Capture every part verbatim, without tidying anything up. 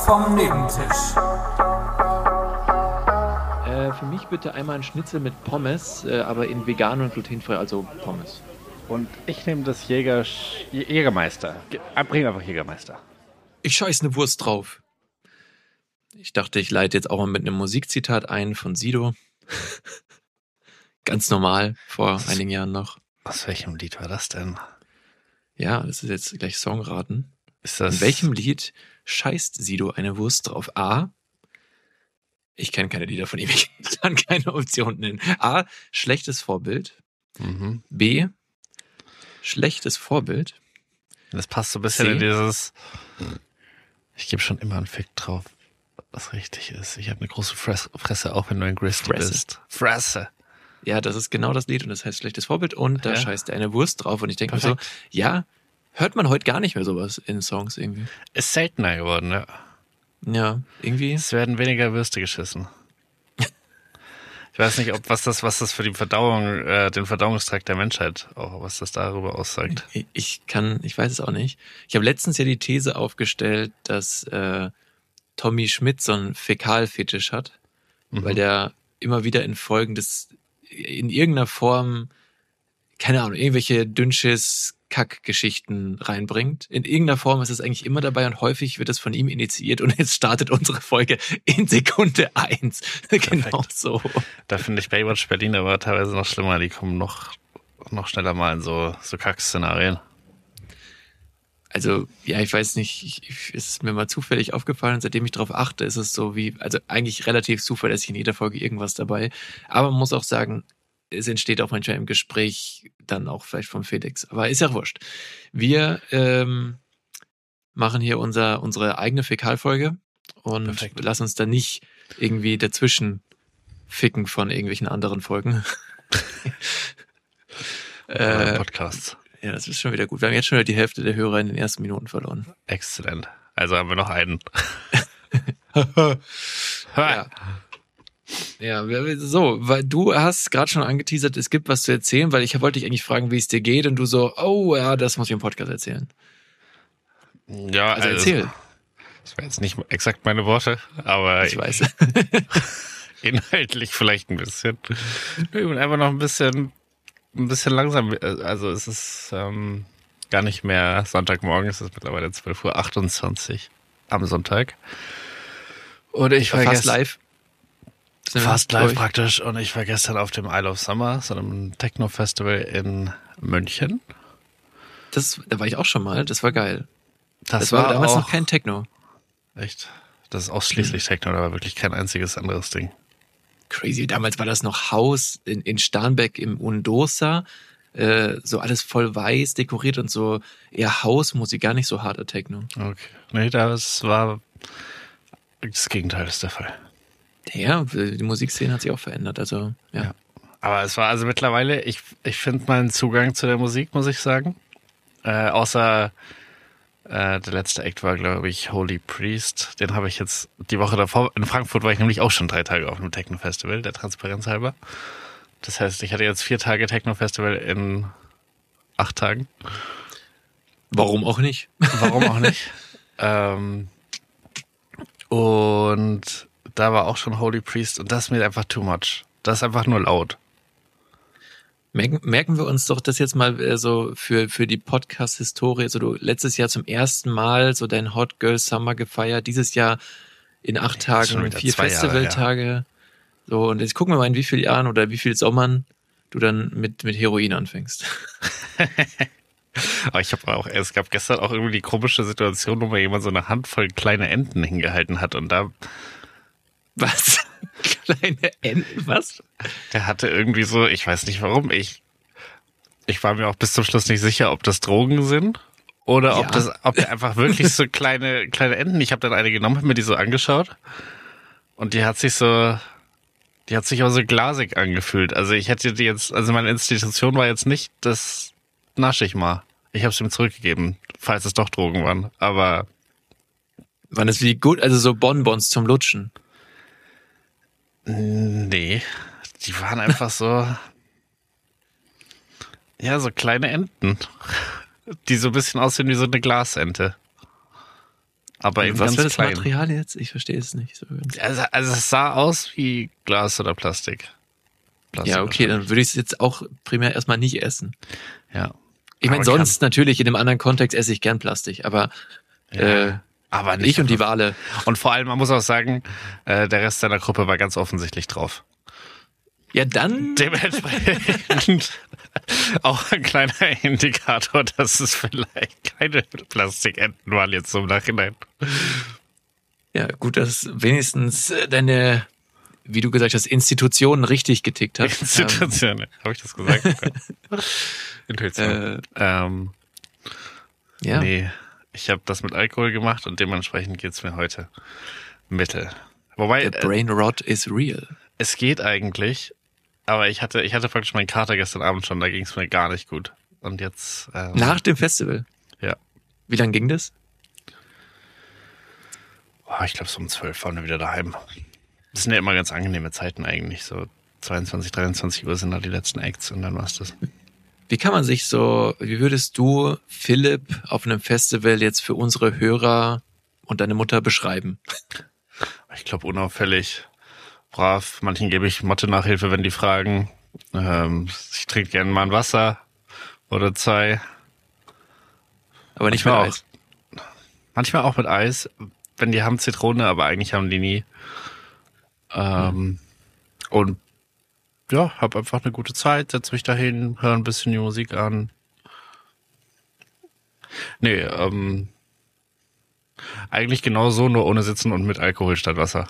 vom Nebentisch. Äh, für mich bitte einmal ein Schnitzel mit Pommes, äh, aber in vegan und glutenfrei, also Pommes. Und ich nehme das Jäger, Jägermeister. Bring einfach Jägermeister. Ich scheiß eine Wurst drauf. Ich dachte, ich leite jetzt auch mal mit einem Musikzitat ein von Sido. Ganz normal, vor was, einigen Jahren noch. Aus welchem Lied war das denn? Ja, das ist jetzt gleich Songraten. Ist das? In welchem Lied scheißt Sido eine Wurst drauf? A. Ich kenne keine Lieder von ihm, ich kann keine Option nennen. A. Schlechtes Vorbild. Mhm. B. Schlechtes Vorbild. Das passt so ein bisschen C. in dieses, ich gebe schon immer einen Fick drauf, was richtig ist. Ich habe eine große Fresse, auch wenn du ein Grizzly bist. Fresse. Ja, das ist genau das Lied und das heißt Schlechtes Vorbild und da ja. scheißt er eine Wurst drauf und ich denke mir so, ja, hört man heute gar nicht mehr sowas in Songs irgendwie. Ist seltener geworden, ja. Ja, irgendwie. Es werden weniger Würste geschissen. Ich weiß nicht, ob was das, was das für die Verdauung, äh, den Verdauungstrakt der Menschheit, auch was das darüber aussagt. Ich, ich kann, ich weiß es auch nicht. Ich habe letztens ja die These aufgestellt, dass äh, Tommy Schmidt so einen Fäkalfetisch hat, mhm. weil der immer wieder in Folgen des, in irgendeiner Form, keine Ahnung, irgendwelche Dünnschiss, Kackgeschichten reinbringt. In irgendeiner Form ist es eigentlich immer dabei und häufig wird es von ihm initiiert und jetzt startet unsere Folge in Sekunde eins. Genau so. Da finde ich Baywatch Berlin aber teilweise noch schlimmer. Die kommen noch, noch schneller mal in so, so Kack-Szenarien. Also, ja, ich weiß nicht, ich, ich, es ist mir mal zufällig aufgefallen und seitdem ich darauf achte, ist es so wie, also eigentlich relativ zuverlässig in jeder Folge irgendwas dabei. Aber man muss auch sagen, es entsteht auch manchmal im Gespräch dann auch vielleicht vom Felix. Aber ist ja wurscht. Wir ähm, machen hier unser, unsere eigene Fäkalfolge und Perfekt. Lass uns da nicht irgendwie dazwischen ficken von irgendwelchen anderen Folgen. äh, Podcasts. Ja, das ist schon wieder gut. Wir haben jetzt schon wieder die Hälfte der Hörer in den ersten Minuten verloren. Exzellent. Also haben wir noch einen. Ja. Ja, so, weil du hast gerade schon angeteasert, es gibt was zu erzählen, weil ich wollte dich eigentlich fragen, wie es dir geht und du so, oh ja, das muss ich im Podcast erzählen. Ja, also, also erzähl. Das wären jetzt nicht exakt meine Worte, aber ich weiß. Inhaltlich vielleicht ein bisschen. Ich bin einfach noch ein bisschen, ein bisschen langsam. Also es ist ähm, gar nicht mehr Sonntagmorgen, es ist mittlerweile zwölf Uhr achtundzwanzig am Sonntag. Und ich war fast live. Fast live praktisch. Und ich war gestern auf dem Isle of Summer, so einem Techno-Festival in München. Das, da war ich auch schon mal, das war geil. Das, das war, war damals auch, noch kein Techno. Echt? Das ist ausschließlich Techno, da war wirklich kein einziges anderes Ding. Crazy, damals war das noch Haus in, in Starnberg im Undosa, äh, so alles voll weiß dekoriert und so eher Hausmusik, gar nicht so harter Techno. Okay. Nee, das war, das Gegenteil ist der Fall. Ja, die Musikszene hat sich auch verändert, also ja. ja. Aber es war also mittlerweile, ich, ich finde meinen Zugang zu der Musik, muss ich sagen. Äh, außer äh, der letzte Act war, glaube ich, Holy Priest. Den habe ich jetzt die Woche davor, in Frankfurt war ich nämlich auch schon drei Tage auf einem Techno-Festival, der Transparenz halber. Das heißt, ich hatte jetzt vier Tage Techno-Festival in acht Tagen. Warum auch nicht? Warum auch nicht? ähm, und da war auch schon Holy Priest und das ist mir einfach too much. Das ist einfach nur laut. Merken, merken wir uns doch das jetzt mal äh, so für, für die Podcast-Historie. Also du letztes Jahr zum ersten Mal so dein Hot Girl Summer gefeiert, dieses Jahr in acht ja, Tagen vier Festivaltage. Ja. So, und jetzt gucken wir mal, in wie vielen Jahren oder wie vielen Sommern du dann mit, mit Heroin anfängst. Aber ich habe auch, es gab gestern auch irgendwie die komische Situation, wo mir jemand so eine Handvoll kleine Enten hingehalten hat und da was? Kleine Enten, was? Der hatte irgendwie so, ich weiß nicht warum, ich ich war mir auch bis zum Schluss nicht sicher, ob das Drogen sind oder ja. ob das, ob der einfach wirklich so kleine kleine Enten. Ich habe dann eine genommen, hab mir die so angeschaut und die hat sich so, die hat sich aber so glasig angefühlt. Also ich hätte die jetzt, also meine Institution war jetzt nicht, das nasche ich mal. Ich habe es ihm zurückgegeben, falls es doch Drogen waren. Aber waren es wie gut, also so Bonbons zum Lutschen? Nee, die waren einfach so, ja, so kleine Enten, die so ein bisschen aussehen wie so eine Glasente. Aber eben Was ganz war das klein. Material jetzt? Ich verstehe es nicht so ganz. Also, also es sah aus wie Glas oder Plastik. Plastik Ja, okay, dann würde ich es jetzt auch primär erstmal nicht essen. Ja. Ich meine, Aber sonst natürlich in einem anderen Kontext esse ich gern Plastik, aber Ja, äh, aber nicht ich und die einfach- Wale. Und vor allem, man muss auch sagen, äh, der Rest seiner Gruppe war ganz offensichtlich drauf. Ja, dann. Dementsprechend auch ein kleiner Indikator, dass es vielleicht keine Plastikenten waren jetzt im Nachhinein. Ja, gut, dass wenigstens äh, deine, wie du gesagt hast, Institution richtig getickt hat. Institution, habe ich das gesagt? Intuition. Äh, ähm, ja. Nee, ich habe das mit Alkohol gemacht und dementsprechend geht's mir heute mittel. Wobei, The brain rot is real. es geht eigentlich, aber ich hatte, ich hatte praktisch meinen Kater gestern Abend schon, da ging es mir gar nicht gut. Und jetzt... Ähm, Nach dem Festival? Ja. Wie lang ging das? Oh, ich glaube, so um zwölf waren wir wieder daheim. Das sind ja immer ganz angenehme Zeiten eigentlich. So zweiundzwanzig, dreiundzwanzig Uhr sind da die letzten Acts und dann war's das. Wie kann man sich so, wie würdest du Philipp auf einem Festival jetzt für unsere Hörer und deine Mutter beschreiben? Ich glaube, unauffällig, brav. Manchen gebe ich Mathe-Nachhilfe, wenn die fragen. Ähm, ich trinke gerne mal ein Wasser oder zwei. Aber nicht mit Manchmal Eis. Manchmal auch mit Eis, wenn die haben Zitrone, aber eigentlich haben die nie. Ähm, Hm. Und ja, hab einfach eine gute Zeit, setz mich dahin, höre ein bisschen die Musik an. Nee, ähm, eigentlich genauso, nur ohne Sitzen und mit Alkohol statt Wasser.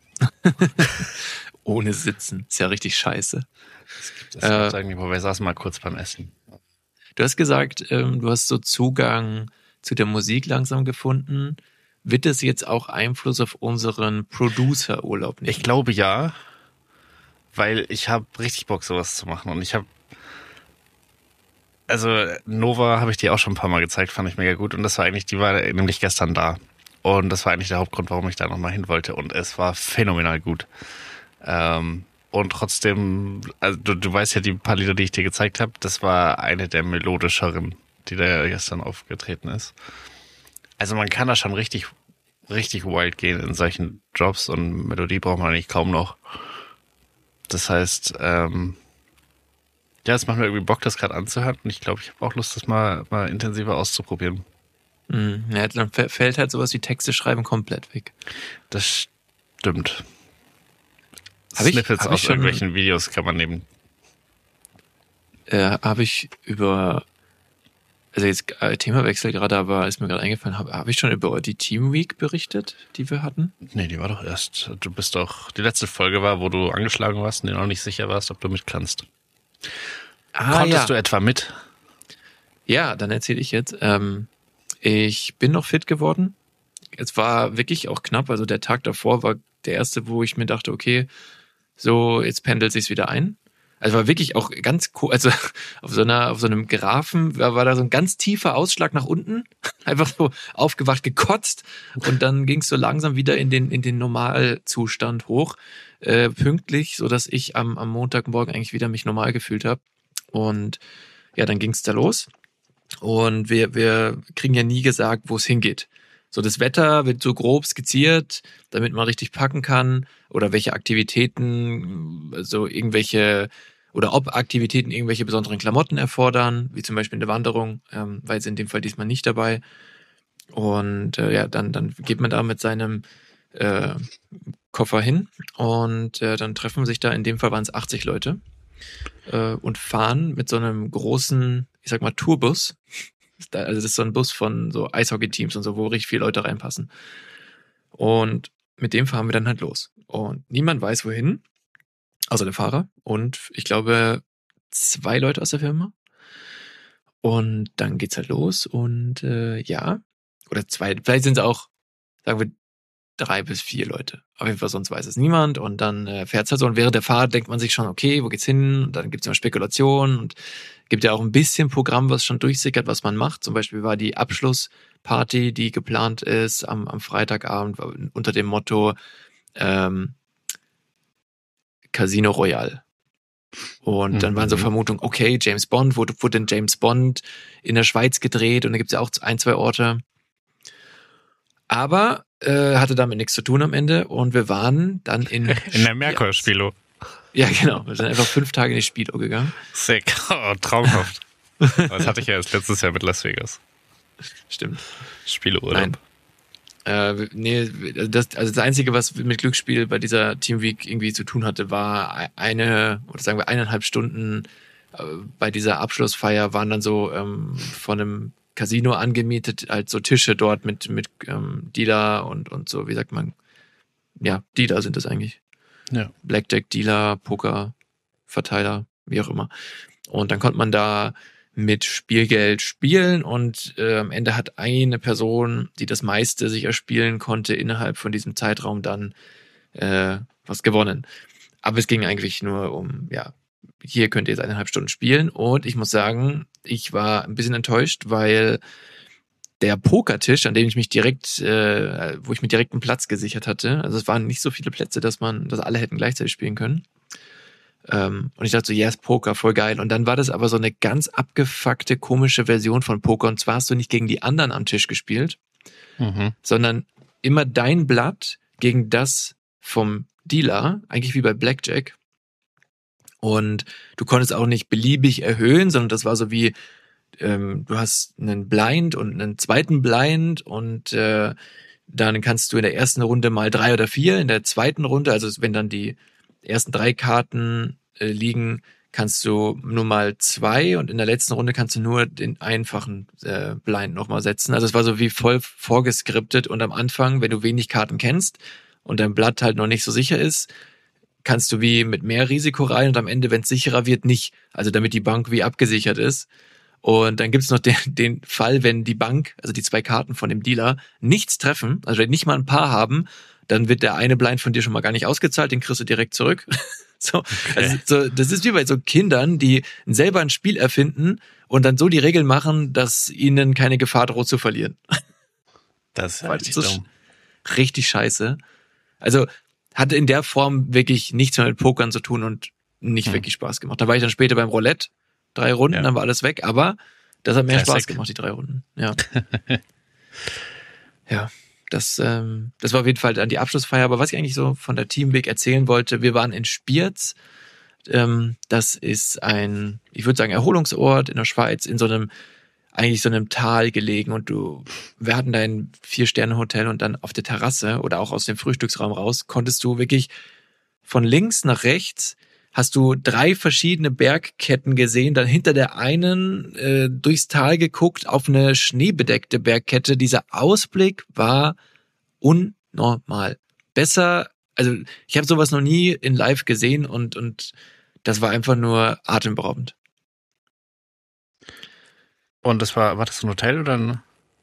Ohne Sitzen. Ist ja richtig scheiße. Das Äh, gibt's eigentlich, wobei wir saßen mal kurz beim Essen. Du hast gesagt, ähm, du hast so Zugang zu der Musik langsam gefunden. Wird das jetzt auch Einfluss auf unseren Producer-Urlaub nehmen? Ich glaube ja, weil ich habe richtig Bock, sowas zu machen. Und ich habe, also Nova habe ich dir auch schon ein paar Mal gezeigt, fand ich mega gut. Und das war eigentlich, die war nämlich gestern da. Und das war eigentlich der Hauptgrund, warum ich da nochmal hin wollte. Und es war phänomenal gut. Ähm, und trotzdem, also du, du weißt ja, die paar Lieder, die ich dir gezeigt habe, das war eine der melodischeren, die da gestern aufgetreten ist. Also man kann da schon richtig, richtig wild gehen in solchen Drops und Melodie braucht man eigentlich kaum noch. Das heißt, ähm, ja, es macht mir irgendwie Bock, das gerade anzuhören und ich glaube, ich habe auch Lust, das mal, mal intensiver auszuprobieren. Mhm. Ja, dann f- fällt halt sowas wie Texte schreiben komplett weg. Das stimmt. Hab ich- Snippets hab ich aus schon- irgendwelchen Videos kann man nehmen. Äh, habe ich über, also jetzt äh, Themawechsel gerade, aber ist mir gerade eingefallen, habe hab ich schon über die Team Week berichtet, die wir hatten? Nee, die war doch erst, du bist doch, die letzte Folge war, wo du angeschlagen warst und dir noch nicht sicher warst, ob du mit kannst. Ah, Konntest ja. du etwa mit? Ja, dann erzähle ich jetzt. Ähm, ich bin noch fit geworden. Es war wirklich auch knapp. Also der Tag davor war der erste, wo ich mir dachte, okay, so jetzt pendelt sich's wieder ein. Also war wirklich auch ganz cool. Also auf so einer, auf so einem Graphen war, war da so ein ganz tiefer Ausschlag nach unten. Einfach so aufgewacht, gekotzt. Und dann ging's so langsam wieder in den, in den Normalzustand hoch. Äh, pünktlich, so dass ich am, am Montagmorgen eigentlich wieder mich normal gefühlt habe. Und ja, dann ging's da los. Und wir, wir kriegen ja nie gesagt, wo es hingeht. So, das Wetter wird so grob skizziert, damit man richtig packen kann. Oder welche Aktivitäten, so irgendwelche, oder ob Aktivitäten irgendwelche besonderen Klamotten erfordern, wie zum Beispiel eine Wanderung, ähm, war jetzt in dem Fall diesmal nicht dabei. Und äh, ja, dann, dann geht man da mit seinem äh, Koffer hin und äh, dann treffen sich da, in dem Fall waren es achtzig Leute, äh, und fahren mit so einem großen, ich sag mal, Tourbus. Also das ist so ein Bus von so Eishockey-Teams und so, wo richtig viele Leute reinpassen. Und mit dem fahren wir dann halt los. Und niemand weiß wohin, außer der Fahrer. Und ich glaube, zwei Leute aus der Firma. Und dann geht's halt los und äh, ja, oder zwei, vielleicht sind es auch, sagen wir, drei bis vier Leute. Auf jeden Fall, sonst weiß es niemand. Und dann äh, fährt's halt so. Und während der Fahrt denkt man sich schon, okay, wo geht's hin? Und dann gibt's immer Spekulationen und gibt ja auch ein bisschen Programm, was schon durchsickert, was man macht. Zum Beispiel war die Abschlussparty, die geplant ist am, am Freitagabend unter dem Motto ähm, Casino Royale. Und dann waren so Vermutungen, okay, James Bond, wo wurde denn James Bond in der Schweiz gedreht? Und da gibt's ja auch ein, zwei Orte. Aber äh, hatte damit nichts zu tun am Ende und wir waren dann in... In der Merkur-Spilo. Ja, genau. Wir sind einfach fünf Tage in die Spilo gegangen. Sick. Oh, traumhaft. Das hatte ich ja erst letztes Jahr mit Las Vegas. Stimmt. Spilo-Urlaub. Äh, nee, das, also das Einzige, was mit Glücksspiel bei dieser Team Week irgendwie zu tun hatte, war eine, oder sagen wir eineinhalb Stunden äh, bei dieser Abschlussfeier waren dann so ähm, von einem Casino angemietet, halt so Tische dort mit, mit ähm, Dealer und, und so, wie sagt man, ja, Dealer sind das eigentlich. Ja. Blackjack, Dealer, Poker, Verteiler, wie auch immer. Und dann konnte man da mit Spielgeld spielen und äh, am Ende hat eine Person, die das meiste sich erspielen konnte, innerhalb von diesem Zeitraum dann äh, was gewonnen. Aber es ging eigentlich nur um, ja, hier könnt ihr jetzt eineinhalb Stunden spielen und ich muss sagen, ich war ein bisschen enttäuscht, weil der Pokertisch, an dem ich mich direkt, äh, wo ich mir direkt einen Platz gesichert hatte, also es waren nicht so viele Plätze, dass man, dass alle hätten gleichzeitig spielen können. Ähm, und ich dachte so, yes, Poker, voll geil. Und dann war das aber so eine ganz abgefuckte, komische Version von Poker. Und zwar hast du nicht gegen die anderen am Tisch gespielt, mhm. sondern immer dein Blatt gegen das vom Dealer, eigentlich wie bei Blackjack. Und du konntest auch nicht beliebig erhöhen, sondern das war so wie, ähm, du hast einen Blind und einen zweiten Blind und äh, dann kannst du in der ersten Runde mal drei oder vier, in der zweiten Runde, also wenn dann die ersten drei Karten äh, liegen, kannst du nur mal zwei und in der letzten Runde kannst du nur den einfachen äh, Blind nochmal setzen. Also es war so wie voll vorgeskriptet und am Anfang, wenn du wenig Karten kennst und dein Blatt halt noch nicht so sicher ist, kannst du wie mit mehr Risiko rein und am Ende, wenn es sicherer wird, nicht. Also damit die Bank wie abgesichert ist. Und dann gibt's noch den, den Fall, wenn die Bank, also die zwei Karten von dem Dealer, nichts treffen, also wenn nicht mal ein Paar haben, dann wird der eine Blind von dir schon mal gar nicht ausgezahlt, den kriegst du direkt zurück. So, okay. Also so, das ist wie bei so Kindern, die selber ein Spiel erfinden und dann so die Regeln machen, dass ihnen keine Gefahr droht zu verlieren. Das ist ja richtig dumm. Richtig scheiße. Also hatte in der Form wirklich nichts mehr mit Pokern zu tun und nicht hm. wirklich Spaß gemacht. Da war ich dann später beim Roulette, drei Runden, ja. dann war alles weg, aber das hat mehr Classic. Spaß gemacht, die drei Runden. Ja. Ja. Das, ähm, das war auf jeden Fall dann die Abschlussfeier. Aber was ich eigentlich so von der Team Week erzählen wollte, wir waren in Spiez. Ähm, das ist ein, ich würde sagen, Erholungsort in der Schweiz, in so einem, eigentlich so einem Tal gelegen. Und du, wir hatten da ein Vier-Sterne-Hotel und dann auf der Terrasse oder auch aus dem Frühstücksraum raus, konntest du wirklich von links nach rechts hast du drei verschiedene Bergketten gesehen, dann hinter der einen äh, durchs Tal geguckt auf eine schneebedeckte Bergkette. Dieser Ausblick war unnormal. Besser, also ich habe sowas noch nie in live gesehen und und das war einfach nur atemberaubend. Und das war, war das ein Hotel oder ein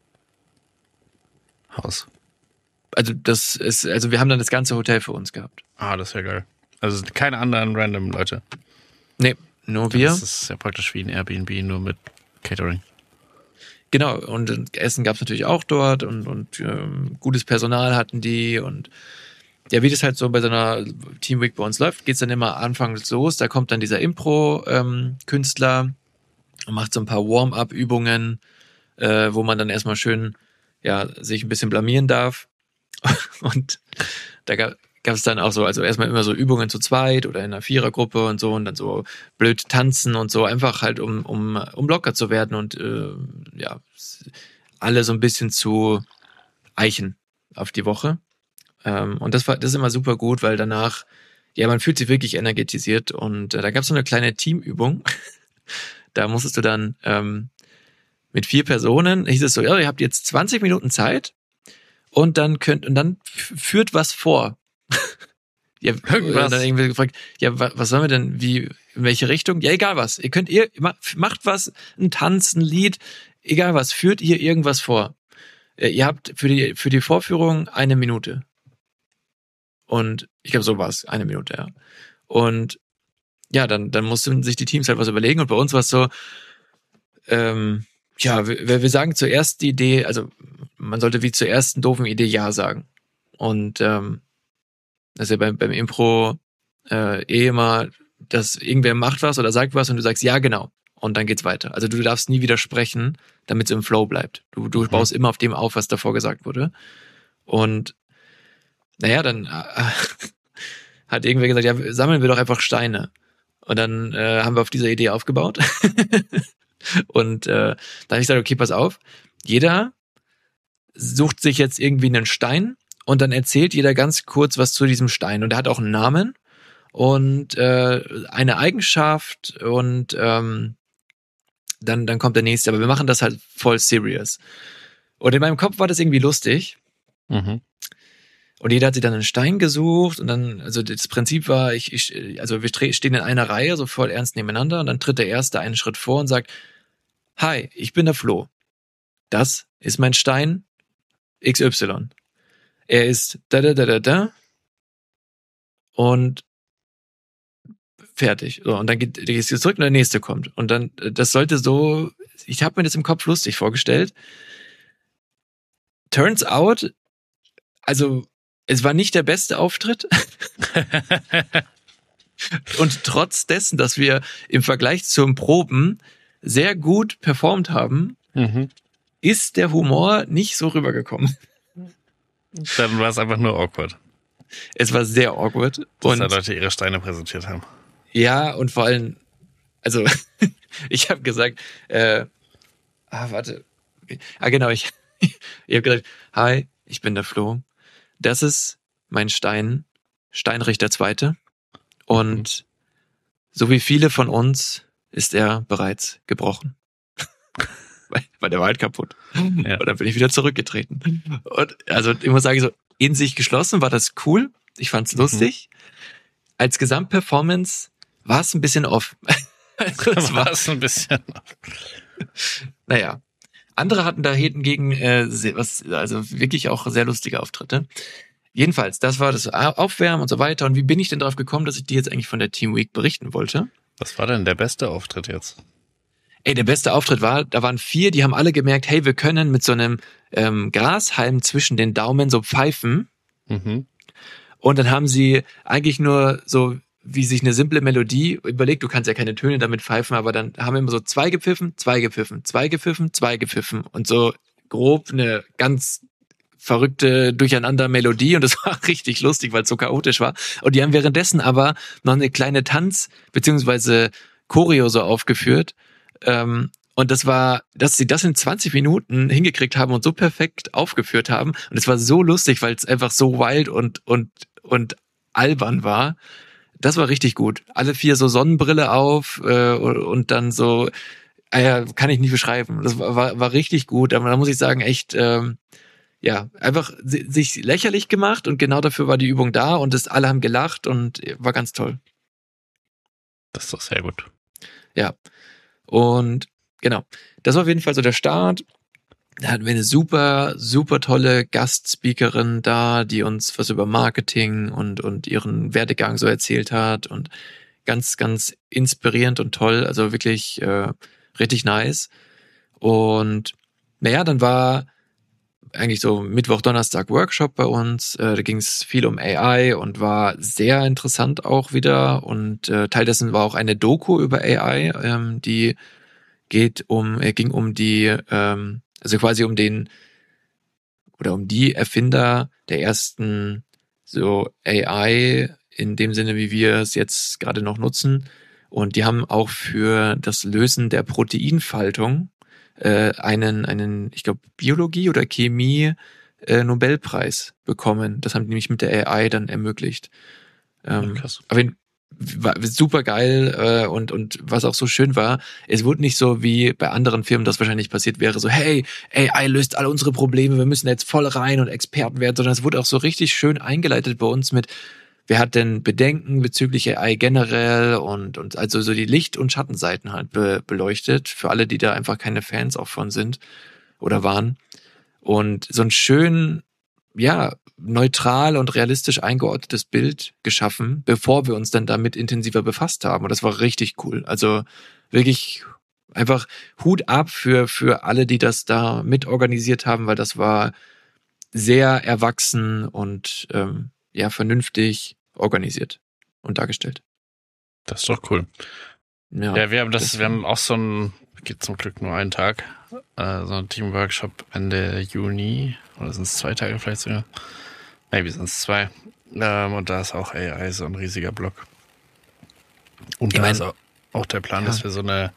Haus? Also das ist, also wir haben dann das ganze Hotel für uns gehabt. Ah, das wäre geil. Also keine anderen random Leute. Nee, nur wir. Das ist ja praktisch wie ein Airbnb, nur mit Catering. Genau, und Essen gab's natürlich auch dort und, und ähm, gutes Personal hatten die und ja, wie das halt so bei so einer Teamweek bei uns läuft, geht's dann immer anfangs los, da kommt dann dieser Impro-Künstler ähm, und macht so ein paar Warm-up-Übungen, äh, wo man dann erstmal schön ja sich ein bisschen blamieren darf und da gab gab es dann auch so, also erstmal immer so Übungen zu zweit oder in einer Vierergruppe und so und dann so blöd tanzen und so, einfach halt um um um locker zu werden und äh, ja, alle so ein bisschen zu eichen auf die Woche. Ähm, und das war das ist immer super gut, weil danach, ja, man fühlt sich wirklich energetisiert und äh, da gab es so eine kleine Teamübung. Da musstest du dann ähm, mit vier Personen, hieß es so, ja, ihr habt jetzt zwanzig Minuten Zeit und dann könnt und dann führt was vor. Ja, irgendwas. Dann irgendwie gefragt, ja, was sollen wir denn, wie, in welche Richtung? Ja, egal was. Ihr könnt, ihr macht was, ein Tanz, ein Lied, egal was, führt ihr irgendwas vor. Ihr habt für die, für die Vorführung eine Minute. Und ich glaube, so war es, eine Minute, ja. Und ja, dann, dann mussten sich die Teams halt was überlegen und bei uns war es so, ähm, ja, wir, wir sagen zuerst die Idee, also man sollte wie zur ersten doofen Idee Ja sagen. Und ähm, das ist ja beim, beim Impro äh, eh immer, dass irgendwer macht was oder sagt was und du sagst, ja, genau. Und dann geht's weiter. Also du darfst nie widersprechen, damit es im Flow bleibt. Du, du mhm. baust immer auf dem auf, was davor gesagt wurde. Und naja, dann äh, hat irgendwer gesagt, ja, sammeln wir doch einfach Steine. Und dann äh, haben wir auf dieser Idee aufgebaut. Und äh, da habe ich gesagt, okay, pass auf, jeder sucht sich jetzt irgendwie einen Stein und dann erzählt jeder ganz kurz was zu diesem Stein. Und der hat auch einen Namen und äh, eine Eigenschaft und ähm, dann, dann kommt der nächste. Aber wir machen das halt voll serious. Und in meinem Kopf war das irgendwie lustig. Mhm. Und jeder hat sich dann einen Stein gesucht und dann, also das Prinzip war, ich, ich also wir stehen in einer Reihe, so voll ernst nebeneinander und dann tritt der Erste einen Schritt vor und sagt, hi, ich bin der Flo. Das ist mein Stein X Y. Er ist da, da, da, da, da und fertig. So, und dann geht, geht es zurück und der Nächste kommt. Und dann, das sollte so, ich habe mir das im Kopf lustig vorgestellt. Turns out, also es war nicht der beste Auftritt. Und trotz dessen, dass wir im Vergleich zum Proben sehr gut performt haben, mhm. ist der Humor nicht so rübergekommen. Dann war es einfach nur awkward. Es war sehr awkward. Dass und da Leute ihre Steine präsentiert haben. Ja, und vor allem, also ich habe gesagt, äh, ah, warte. Ah, genau, ich, ich habe gesagt, hi, ich bin der Flo. Das ist mein Stein, Steinrich der Zweite. Und so wie viele von uns ist er bereits gebrochen. weil, weil der war halt kaputt. Ja. Und dann bin ich wieder zurückgetreten. Und also ich muss sagen, so in sich geschlossen war das cool. Ich fand's lustig. Mhm. Als Gesamtperformance war es ein bisschen off. Also es war es ein bisschen off. Naja. Andere hatten da hingegen äh, was, also wirklich auch sehr lustige Auftritte. Jedenfalls, das war das Aufwärmen und so weiter. Und wie bin ich denn darauf gekommen, dass ich dir jetzt eigentlich von der Team Week berichten wollte? Was war denn der beste Auftritt jetzt? Ey, der beste Auftritt war, da waren vier, die haben alle gemerkt, hey, wir können mit so einem ähm, Grashalm zwischen den Daumen so pfeifen. Mhm. Und dann haben sie eigentlich nur so, wie sich eine simple Melodie überlegt, du kannst ja keine Töne damit pfeifen, aber dann haben wir immer so zwei gepfiffen, zwei gepfiffen, zwei gepfiffen, zwei gepfiffen und so grob eine ganz verrückte Durcheinander-Melodie und das war richtig lustig, weil es so chaotisch war. Und die haben währenddessen aber noch eine kleine Tanz- beziehungsweise Choreo so aufgeführt. Ähm, und das war, dass sie das in zwanzig Minuten hingekriegt haben und so perfekt aufgeführt haben. Und es war so lustig, weil es einfach so wild und und und albern war. Das war richtig gut. Alle vier so Sonnenbrille auf äh, und dann so, äh, kann ich nicht beschreiben. Das war, war, war richtig gut. Aber da muss ich sagen, echt, ähm, ja, einfach sich lächerlich gemacht und genau dafür war die Übung da und das, alle haben gelacht und war ganz toll. Das ist doch sehr gut. Ja, und genau, das war auf jeden Fall so der Start. Da hatten wir eine super, super tolle Gastspeakerin da, die uns was über Marketing und, und ihren Werdegang so erzählt hat und ganz, ganz inspirierend und toll, also wirklich äh, richtig nice. Und naja, dann war eigentlich so Mittwoch, Donnerstag Workshop bei uns. Äh, da ging es viel um A I und war sehr interessant auch wieder. Und äh, Teil dessen war auch eine Doku über A I, ähm, die geht um, äh, ging um die, ähm, also quasi um den oder um die Erfinder der ersten so A I in dem Sinne, wie wir es jetzt gerade noch nutzen. Und die haben auch für das Lösen der Proteinfaltung äh, einen, einen, ich glaube, Biologie oder Chemie äh, Nobelpreis bekommen. Das haben die nämlich mit der A I dann ermöglicht. Ähm, ja, krass. Aber war super geil äh, und und was auch so schön war, es wurde nicht so wie bei anderen Firmen das wahrscheinlich passiert wäre, so hey, A I löst alle unsere Probleme, wir müssen jetzt voll rein und Experten werden, sondern es wurde auch so richtig schön eingeleitet bei uns mit, wer hat denn Bedenken bezüglich A I generell und und also so die Licht- und Schattenseiten halt be- beleuchtet für alle, die da einfach keine Fans auch von sind oder waren und so ein schön, ja, neutral und realistisch eingeordnetes Bild geschaffen, bevor wir uns dann damit intensiver befasst haben. Und das war richtig cool. Also wirklich einfach Hut ab für für alle, die das da mitorganisiert haben, weil das war sehr erwachsen und ähm, ja vernünftig organisiert und dargestellt. Das ist doch cool. Ja, ja wir haben das, das wir haben auch so ein, geht zum Glück nur einen Tag, äh, so ein Teamworkshop Ende Juni. Oder sind es zwei Tage vielleicht sogar? Maybe sind es zwei. Ähm, und da ist auch A I so ein riesiger Block. Und ich da mein, ist auch, auch der Plan, ja. dass wir so eine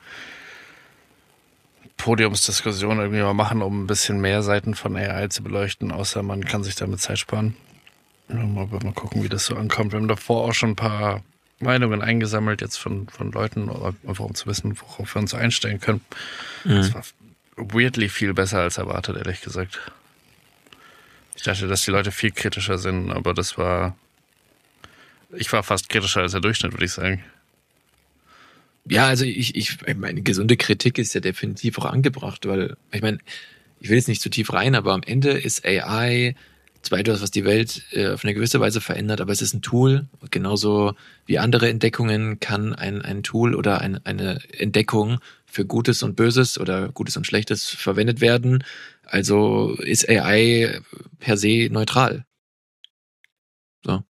Podiumsdiskussion irgendwie mal machen, um ein bisschen mehr Seiten von A I zu beleuchten, außer man kann sich damit Zeit sparen. Mal, mal gucken, wie das so ankommt. Wir haben davor auch schon ein paar Meinungen eingesammelt, jetzt von, von Leuten, einfach um zu wissen, worauf wir uns einstellen können. Mhm. Das war weirdly viel besser als erwartet, ehrlich gesagt. Ich dachte, dass die Leute viel kritischer sind, aber das war... Ich war fast kritischer als der Durchschnitt, würde ich sagen. Ja, also ich, ich meine, gesunde Kritik ist ja definitiv auch angebracht, weil, ich meine, ich will jetzt nicht zu tief rein, aber am Ende ist A I zwar etwas, was die Welt äh, auf eine gewisse Weise verändert, aber es ist ein Tool. Genauso wie andere Entdeckungen kann ein, ein Tool oder ein, eine Entdeckung für Gutes und Böses oder Gutes und Schlechtes verwendet werden. Also ist A I per se neutral. So.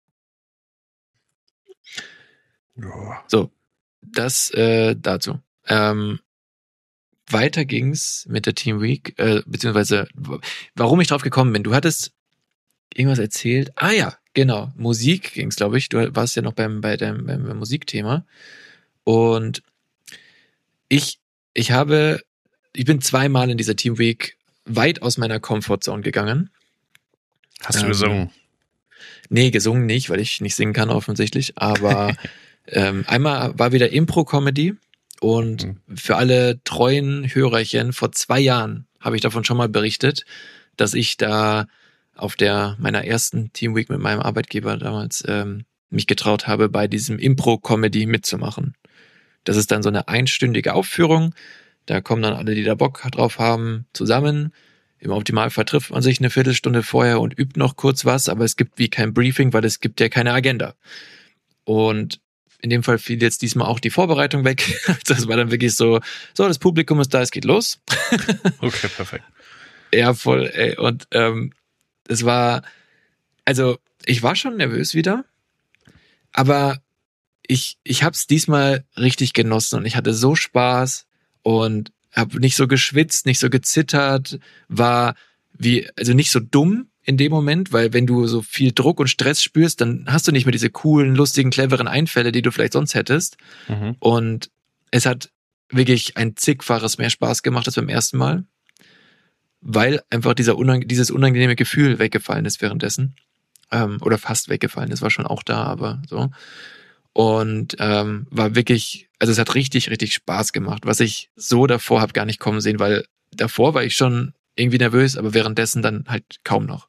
Ja. So, das äh, dazu. Ähm, weiter ging's mit der Team Week, äh, beziehungsweise warum ich drauf gekommen bin. Du hattest irgendwas erzählt. Ah ja, genau. Musik ging's, glaube ich. Du warst ja noch beim bei deinem beim Musikthema. Und ich ich habe ich bin zweimal in dieser Team Week weit aus meiner Comfortzone gegangen. Hast du ähm, gesungen? Nee, gesungen nicht, weil ich nicht singen kann offensichtlich. Aber ähm, einmal war wieder Impro-Comedy. Und mhm. für alle treuen Hörerchen, vor zwei Jahren habe ich davon schon mal berichtet, dass ich da auf der meiner ersten Team Week mit meinem Arbeitgeber damals ähm, mich getraut habe, bei diesem Impro-Comedy mitzumachen. Das ist dann so eine einstündige Aufführung. Da kommen dann alle, die da Bock drauf haben, zusammen. Im Optimalfall trifft man sich eine Viertelstunde vorher und übt noch kurz was, aber es gibt wie kein Briefing, weil es gibt ja keine Agenda. Und in dem Fall fiel jetzt diesmal auch die Vorbereitung weg. Das war dann wirklich so, so, das Publikum ist da, es geht los. Okay, perfekt. Ja, voll, ey. Und ähm, es war, also ich war schon nervös wieder, aber ich ich hab's diesmal richtig genossen und ich hatte so Spaß und habe nicht so geschwitzt, nicht so gezittert, war wie, also nicht so dumm in dem Moment, weil wenn du so viel Druck und Stress spürst, dann hast du nicht mehr diese coolen, lustigen, cleveren Einfälle, die du vielleicht sonst hättest. Mhm. Und es hat wirklich ein zigfaches mehr Spaß gemacht als beim ersten Mal, weil einfach dieser unang- dieses unangenehme Gefühl weggefallen ist währenddessen. Ähm, oder fast weggefallen ist, war schon auch da, aber so. Und ähm, war wirklich, also es hat richtig, richtig Spaß gemacht, was ich so davor habe gar nicht kommen sehen, weil davor war ich schon irgendwie nervös, aber währenddessen dann halt kaum noch.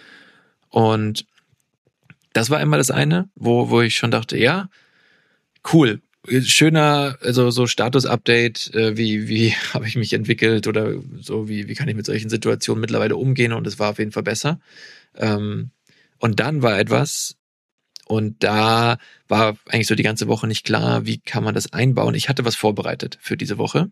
Und das war einmal das eine, wo wo ich schon dachte, ja, cool, schöner, also so Status-Update, äh, wie wie habe ich mich entwickelt oder so, wie wie kann ich mit solchen Situationen mittlerweile umgehen, und es war auf jeden Fall besser. Ähm, und dann war etwas, und da war eigentlich so die ganze Woche nicht klar, wie kann man das einbauen. Ich hatte was vorbereitet für diese Woche.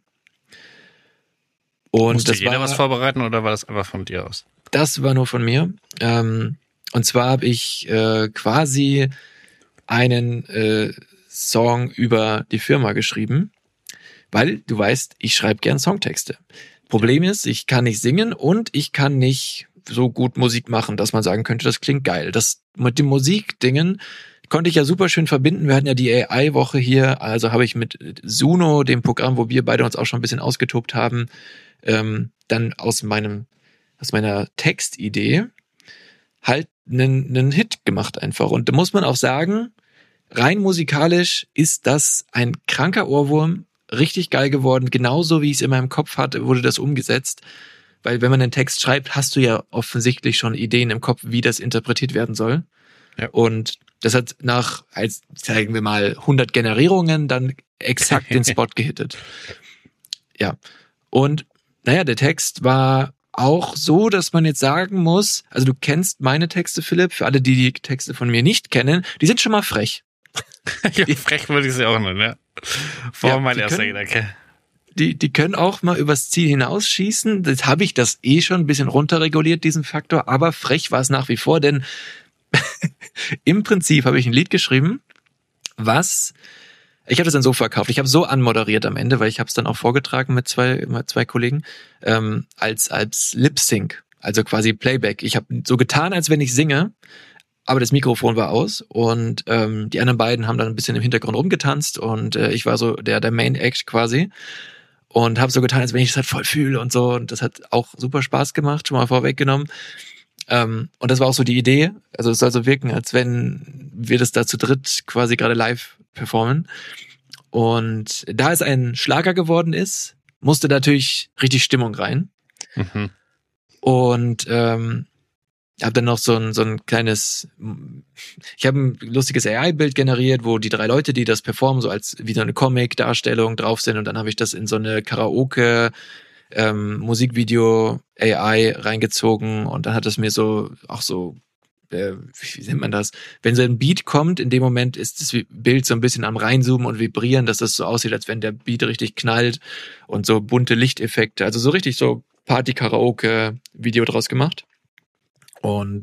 Und musste das jeder war, was vorbereiten oder war das einfach von dir aus? Das war nur von mir. Ähm, und zwar habe ich äh, quasi einen äh, Song über die Firma geschrieben, weil du weißt, ich schreibe gern Songtexte. Problem ist, ich kann nicht singen und ich kann nicht so gut Musik machen, dass man sagen könnte, das klingt geil. Das mit dem Musikdingen konnte ich ja super schön verbinden. Wir hatten ja die A I-Woche hier, also habe ich mit Suno, dem Programm, wo wir beide uns auch schon ein bisschen ausgetobt haben, ähm, dann aus meinem, aus meiner Textidee halt einen, einen Hit gemacht einfach. Und da muss man auch sagen, rein musikalisch ist das ein kranker Ohrwurm, richtig geil geworden. Genauso wie ich es in meinem Kopf hatte, wurde das umgesetzt. Weil wenn man einen Text schreibt, hast du ja offensichtlich schon Ideen im Kopf, wie das interpretiert werden soll. Ja. Und das hat nach, als sagen wir mal, hundert Generierungen dann exakt den Spot gehittet. Ja. Und naja, der Text war auch so, dass man jetzt sagen muss, also du kennst meine Texte, Philipp, für alle, die die Texte von mir nicht kennen, die sind schon mal frech. Ja, frech würde ich sie auch nennen, ja. Vor ja, mein erster Gedanke. Die, die können auch mal übers Ziel hinausschießen. Das habe ich das eh schon ein bisschen runterreguliert, diesen Faktor. Aber frech war es nach wie vor, denn im Prinzip habe ich ein Lied geschrieben, was Ich habe das dann so verkauft. Ich habe so anmoderiert am Ende, weil ich habe es dann auch vorgetragen mit zwei mit zwei Kollegen ähm, als als Lip-Sync, also quasi Playback. Ich habe so getan, als wenn ich singe, aber das Mikrofon war aus und ähm, die anderen beiden haben dann ein bisschen im Hintergrund rumgetanzt und äh, ich war so der der Main Act quasi und habe so getan, als wenn ich das halt voll fühle und so, und das hat auch super Spaß gemacht, schon mal vorweggenommen. Ähm, und das war auch so die Idee, also es soll so wirken, als wenn wir das da zu dritt quasi gerade live performen. Und da es ein Schlager geworden ist, musste natürlich richtig Stimmung rein. Mhm. Und ähm, habe dann noch so ein so ein kleines, ich habe ein lustiges A I-Bild generiert, wo die drei Leute, die das performen, so als wie so eine Comic-Darstellung drauf sind, und dann habe ich das in so eine Karaoke ähm, Musikvideo A I reingezogen, und dann hat es mir so auch so, äh, wie nennt man das? Wenn so ein Beat kommt, in dem Moment ist das Bild so ein bisschen am reinzoomen und vibrieren, dass das so aussieht, als wenn der Beat richtig knallt, und so bunte Lichteffekte, also so richtig so Party-Karaoke-Video draus gemacht. Und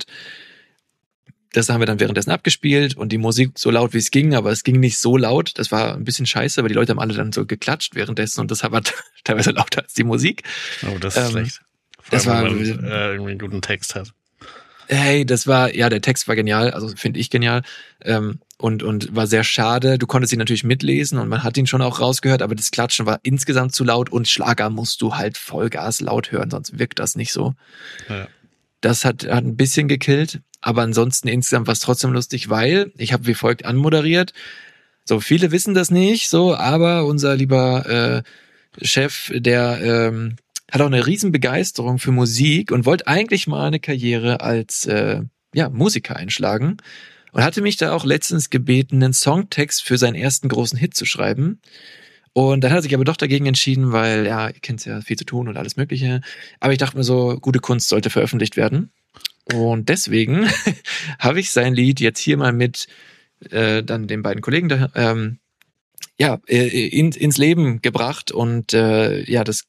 das haben wir dann währenddessen abgespielt und die Musik so laut wie es ging, aber es ging nicht so laut. Das war ein bisschen scheiße, weil die Leute haben alle dann so geklatscht währenddessen, und das war teilweise lauter als die Musik. Oh, das ist ähm, schlecht. Vor das allem, war, wenn man äh, irgendwie einen guten Text hat. Hey, das war, ja, der Text war genial, also finde ich genial, ähm, und und war sehr schade. Du konntest ihn natürlich mitlesen und man hat ihn schon auch rausgehört, aber das Klatschen war insgesamt zu laut, und Schlager musst du halt Vollgas laut hören, sonst wirkt das nicht so. Ja. Das hat, hat ein bisschen gekillt, aber ansonsten insgesamt war es trotzdem lustig, weil ich habe wie folgt anmoderiert. So, viele wissen das nicht, so, aber unser lieber äh, Chef, der ähm, hat auch eine riesen Begeisterung für Musik und wollte eigentlich mal eine Karriere als äh, ja, Musiker einschlagen, und hatte mich da auch letztens gebeten, einen Songtext für seinen ersten großen Hit zu schreiben. Und dann hat er sich aber doch dagegen entschieden, weil, ja, ihr kennt ja, viel zu tun und alles Mögliche. Aber ich dachte mir so, gute Kunst sollte veröffentlicht werden. Und deswegen habe ich sein Lied jetzt hier mal mit äh, dann den beiden Kollegen da, ähm, ja, äh, in, ins Leben gebracht. Und äh, ja, das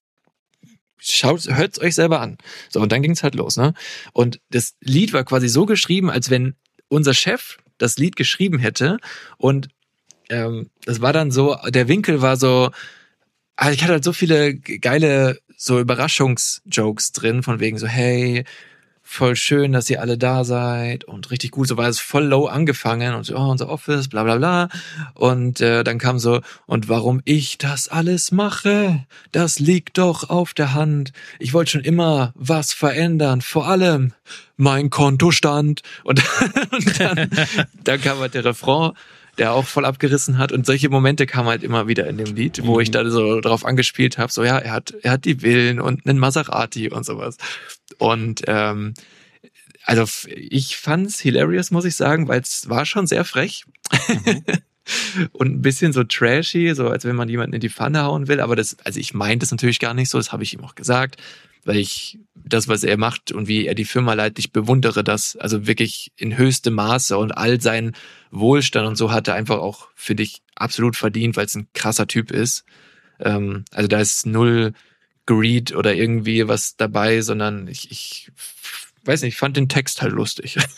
schaut, hört's euch selber an. So, und dann ging's halt los, ne? Und das Lied war quasi so geschrieben, als wenn unser Chef das Lied geschrieben hätte, und Ähm, das war dann so, der Winkel war so, also ich hatte halt so viele geile so Überraschungsjokes drin, von wegen so, hey, voll schön, dass ihr alle da seid, und richtig gut, so war es voll low angefangen und so, oh, unser Office, bla bla bla, und äh, dann kam so, und warum ich das alles mache, das liegt doch auf der Hand, ich wollte schon immer was verändern, vor allem mein Kontostand, und, und dann, dann kam halt der Refrain, der auch voll abgerissen hat, und solche Momente kamen halt immer wieder in dem Lied, wo mhm. ich da so drauf angespielt habe, so ja, er hat er hat die Villen und einen Maserati und sowas. Und ähm, also ich fand's hilarious, muss ich sagen, weil es war schon sehr frech mhm. und ein bisschen so trashy, so als wenn man jemanden in die Pfanne hauen will, aber das, also ich meinte das natürlich gar nicht so, das habe ich ihm auch gesagt, weil ich das, was er macht und wie er die Firma leitet, ich bewundere das, also wirklich in höchstem Maße, und all seinen Wohlstand und so hat er einfach auch, finde ich, absolut verdient, weil es ein krasser Typ ist. Ähm, also da ist null Greed oder irgendwie was dabei, sondern ich, ich weiß nicht, ich fand den Text halt lustig. Ja.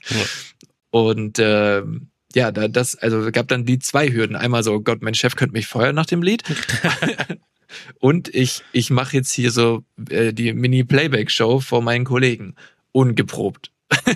Und äh, ja, da das, also gab dann die zwei Hürden. Einmal so, Gott, mein Chef könnte mich feuern nach dem Lied. Und ich ich mache jetzt hier so äh, die Mini-Playback-Show vor meinen Kollegen. Ungeprobt.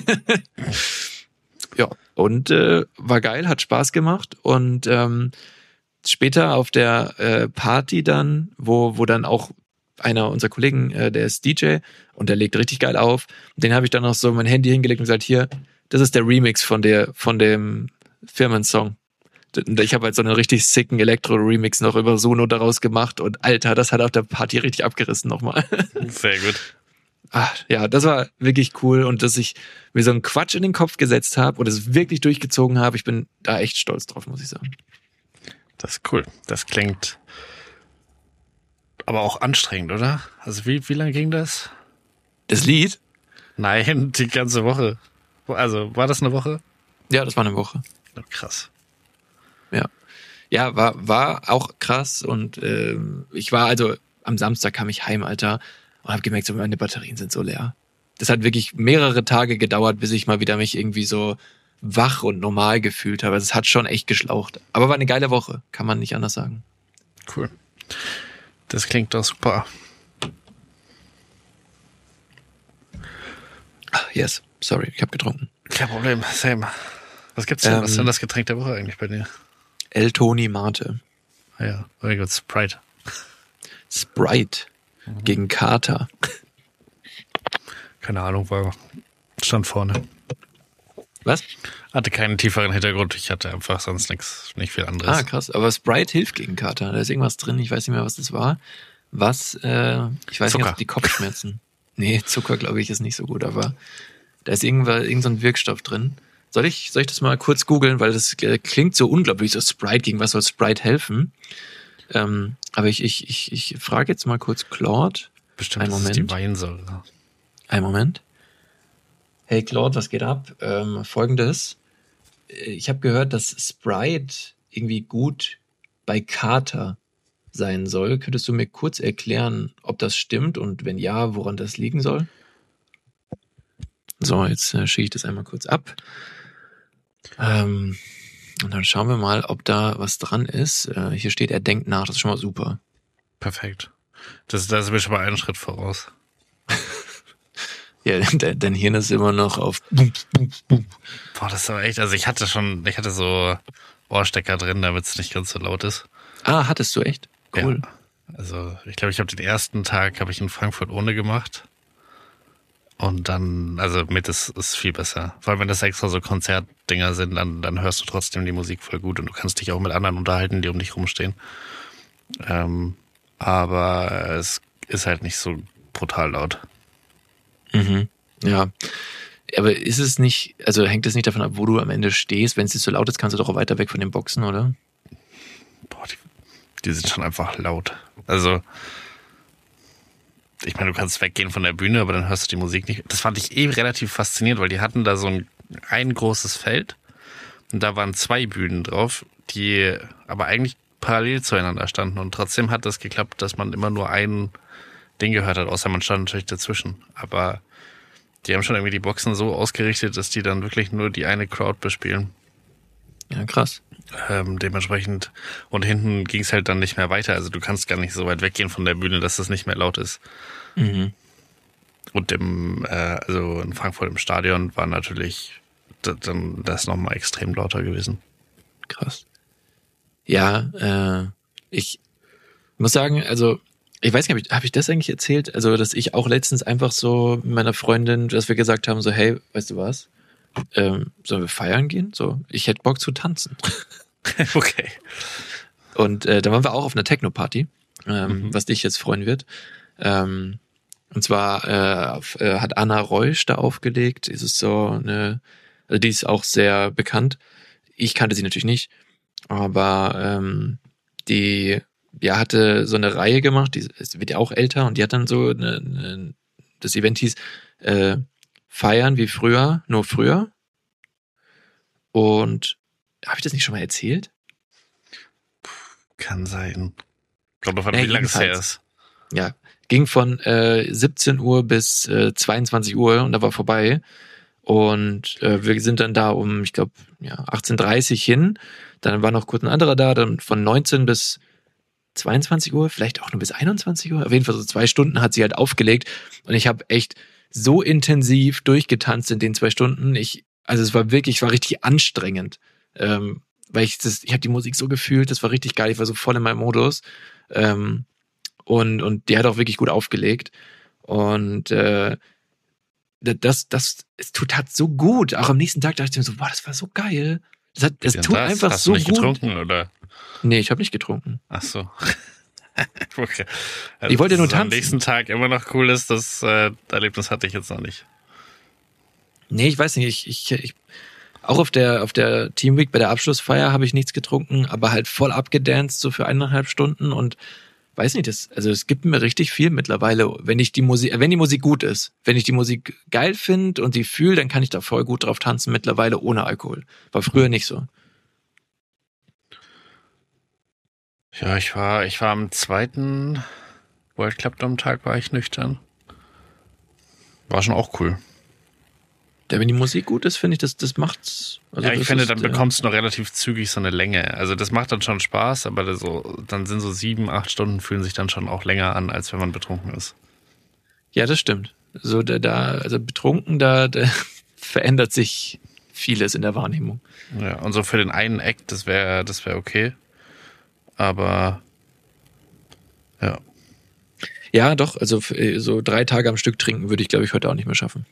Ja, und äh, war geil, hat Spaß gemacht. Und ähm, später auf der äh, Party dann, wo wo dann auch einer unserer Kollegen, äh, der ist D J und der legt richtig geil auf. Den habe ich dann auch so mein Handy hingelegt und gesagt, hier, das ist der Remix von der von dem Firmensong. Ich habe halt so einen richtig sicken Elektro-Remix noch über Suno daraus gemacht, und Alter, das hat auf der Party richtig abgerissen nochmal. Sehr gut. Ach, ja, das war wirklich cool, und dass ich mir so einen Quatsch in den Kopf gesetzt habe und es wirklich durchgezogen habe, ich bin da echt stolz drauf, muss ich sagen. Das ist cool. Das klingt aber auch anstrengend, oder? Also wie, wie lange ging das? Das Lied? Nein, die ganze Woche. Also war das eine Woche? Ja, das war eine Woche. Oh, krass. Ja, ja, war war auch krass, und äh, ich war also am Samstag kam ich heim, Alter, und habe gemerkt, so meine Batterien sind so leer. Das hat wirklich mehrere Tage gedauert, bis ich mal wieder mich irgendwie so wach und normal gefühlt habe. Also es hat schon echt geschlaucht. Aber war eine geile Woche, kann man nicht anders sagen. Cool. Das klingt doch super. Yes, sorry, ich habe getrunken. Kein Problem, same. Was gibt's denn? Ähm, Was ist denn das Getränk der Woche eigentlich bei dir? El Toni Mate. Ah ja, very good. Sprite. Sprite mhm. gegen Kater. Keine Ahnung, war stand vorne. Was? Hatte keinen tieferen Hintergrund. Ich hatte einfach sonst nichts, nicht viel anderes. Ah, krass. Aber Sprite hilft gegen Kater. Da ist irgendwas drin. Ich weiß nicht mehr, was das war. Was, äh, ich weiß Zucker. nicht, ob die Kopfschmerzen. Nee, Zucker, glaube ich, ist nicht so gut, aber da ist irgendwann irgend so ein Wirkstoff drin. Soll ich, soll ich das mal kurz googeln, weil das äh, klingt so unglaublich, so Sprite, gegen was soll Sprite helfen? Ähm, aber ich, ich, ich, ich frage jetzt mal kurz Claude. Bestimmt, einen das Moment. ist die Weinsäure. Einen Moment. Hey Claude, was geht ab? Ähm, Folgendes. Ich habe gehört, dass Sprite irgendwie gut bei Kater sein soll. Könntest du mir kurz erklären, ob das stimmt und wenn ja, woran das liegen soll? So, jetzt äh, schicke ich das einmal kurz ab. Ähm, und dann schauen wir mal, ob da was dran ist. Äh, hier steht, er denkt nach. Das ist schon mal super. Perfekt. Das, das ist mir schon mal einen Schritt voraus. Ja, dein Hirn ist immer noch auf Boom, Boom, Boom. Boah, das ist aber echt, also ich hatte schon, ich hatte so Ohrstecker drin, damit es nicht ganz so laut ist. Ah, hattest du echt? Cool. Ja. Also ich glaube, ich habe den ersten Tag habe ich in Frankfurt ohne gemacht. Und dann, also mit ist, ist viel besser. Vor allem, wenn das extra so Konzertdinger sind, dann, dann hörst du trotzdem die Musik voll gut und du kannst dich auch mit anderen unterhalten, die um dich rumstehen. Ähm, aber es ist halt nicht so brutal laut. Mhm. Ja. Aber ist es nicht, also hängt es nicht davon ab, wo du am Ende stehst? Wenn es nicht so laut ist, kannst du doch auch weiter weg von den Boxen, oder? Boah, die, die sind schon einfach laut. Also, ich meine, du kannst weggehen von der Bühne, aber dann hörst du die Musik nicht. Das fand ich eh relativ faszinierend, weil die hatten da so ein, ein großes Feld und da waren zwei Bühnen drauf, die aber eigentlich parallel zueinander standen und trotzdem hat das geklappt, dass man immer nur ein Ding gehört hat, außer man stand natürlich dazwischen. Aber die haben schon irgendwie die Boxen so ausgerichtet, dass die dann wirklich nur die eine Crowd bespielen. Ja, krass. Ähm, dementsprechend, und hinten ging es halt dann nicht mehr weiter. Also du kannst gar nicht so weit weggehen von der Bühne, dass das nicht mehr laut ist. Mhm. Und im, äh, also in Frankfurt im Stadion war natürlich d- dann das nochmal extrem lauter gewesen. Krass. Ja, äh, ich muss sagen, also ich weiß nicht, habe ich, hab ich das eigentlich erzählt? Also, dass ich auch letztens einfach so mit meiner Freundin, dass wir gesagt haben, so, hey, weißt du was? Ähm, sollen wir feiern gehen? So, ich hätte Bock zu tanzen. Okay. Und äh, da waren wir auch auf einer Techno-Party, ähm, Mhm. was dich jetzt freuen wird. Ähm, und zwar äh, auf, äh, hat Anna Reusch da aufgelegt. Es ist so eine, also die ist auch sehr bekannt. Ich kannte sie natürlich nicht, aber ähm, die ja hatte so eine Reihe gemacht, die es wird ja auch älter und die hat dann so eine, eine, das Event hieß äh, Feiern wie früher, nur früher. Und habe ich das nicht schon mal erzählt? Kann sein. Kommt drauf an, Ja, wie lange es her jedenfalls. ist. Ja, ging von äh, siebzehn Uhr bis äh, zweiundzwanzig Uhr und da war vorbei. Und äh, wir sind dann da um, ich glaube, ja, achtzehn Uhr dreißig hin. Dann war noch kurz ein anderer da, dann von neunzehn bis zweiundzwanzig Uhr, vielleicht auch nur bis einundzwanzig Uhr. Auf jeden Fall so zwei Stunden hat sie halt aufgelegt. Und ich habe echt so intensiv durchgetanzt in den zwei Stunden. Ich, also es war wirklich, war richtig anstrengend. Ähm, weil ich das, ich habe die Musik so gefühlt, das war richtig geil. Ich war so voll in meinem Modus. Ähm, und, und die hat auch wirklich gut aufgelegt. Und äh, das, das, es tut halt so gut. Auch am nächsten Tag dachte ich mir so, boah, das war so geil. Das, hat, das tut das? einfach Hast so du nicht gut. getrunken, oder? Nee, ich habe nicht getrunken. Ach so. Okay. Ich wollte nur dass es am tanzen. nächsten Tag immer noch cool ist, das äh, Erlebnis hatte ich jetzt noch nicht. Nee, ich weiß nicht, ich, ich, ich auch auf der auf der Teamweek bei der Abschlussfeier habe ich nichts getrunken, aber halt voll abgedanced so für eineinhalb Stunden und weiß nicht, das, also es gibt mir richtig viel mittlerweile, wenn ich die Musik, wenn die Musik gut ist, wenn ich die Musik geil finde und sie fühle, dann kann ich da voll gut drauf tanzen mittlerweile ohne Alkohol. War früher nicht so. Ja, ich war, ich war am zweiten World Club Dome Tag war ich nüchtern. War schon auch cool. Ja, wenn die Musik gut ist, finde ich, das, das macht's. Also ja, ich das finde, ist, dann bekommst du noch relativ zügig so eine Länge. Also das macht dann schon Spaß, aber so, dann sind so sieben, acht Stunden fühlen sich dann schon auch länger an, als wenn man betrunken ist. Ja, das stimmt. So da, da also betrunken, da, da verändert sich vieles in der Wahrnehmung. Ja, und so für den einen Act, das wäre, das wäre okay. Aber ja. Ja, doch, also so drei Tage am Stück trinken würde ich, glaube ich, heute auch nicht mehr schaffen.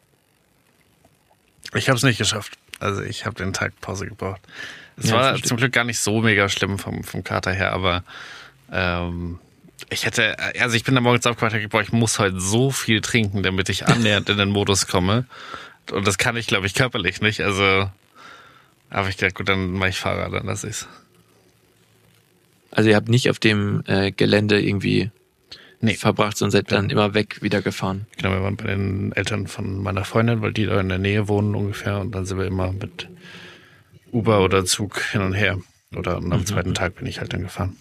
Ich habe es nicht geschafft. Also ich habe den Tag Pause gebraucht. Es ja, war zum Glück gar nicht so mega schlimm vom, vom Kater her, aber ähm, ich hätte, also ich bin da morgens aufgewacht und gedacht, boah, ich muss heute so viel trinken, damit ich annähernd in den Modus komme. Und das kann ich, glaube ich, körperlich nicht. Also habe ich gedacht, gut, dann mache ich Fahrrad, dann lasse ich's. Also ihr habt nicht auf dem äh, Gelände irgendwie nee. verbracht, sondern seid dann immer weg wieder gefahren. Genau, wir waren bei den Eltern von meiner Freundin, weil die da in der Nähe wohnen ungefähr. Und dann sind wir immer mit Uber oder Zug hin und her. Oder am mhm. zweiten Tag bin ich halt dann gefahren.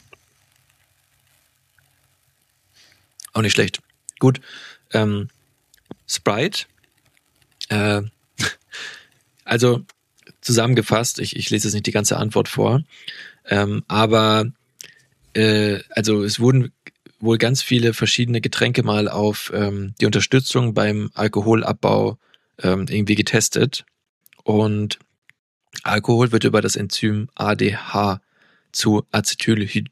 Auch nicht schlecht. Gut. Ähm, Sprite. Äh, also zusammengefasst, ich, ich lese jetzt nicht die ganze Antwort vor, ähm, aber äh, also es wurden wohl ganz viele verschiedene Getränke mal auf ähm, die Unterstützung beim Alkoholabbau ähm, irgendwie getestet. Und Alkohol wird über das Enzym A D H zu Acetylhyd-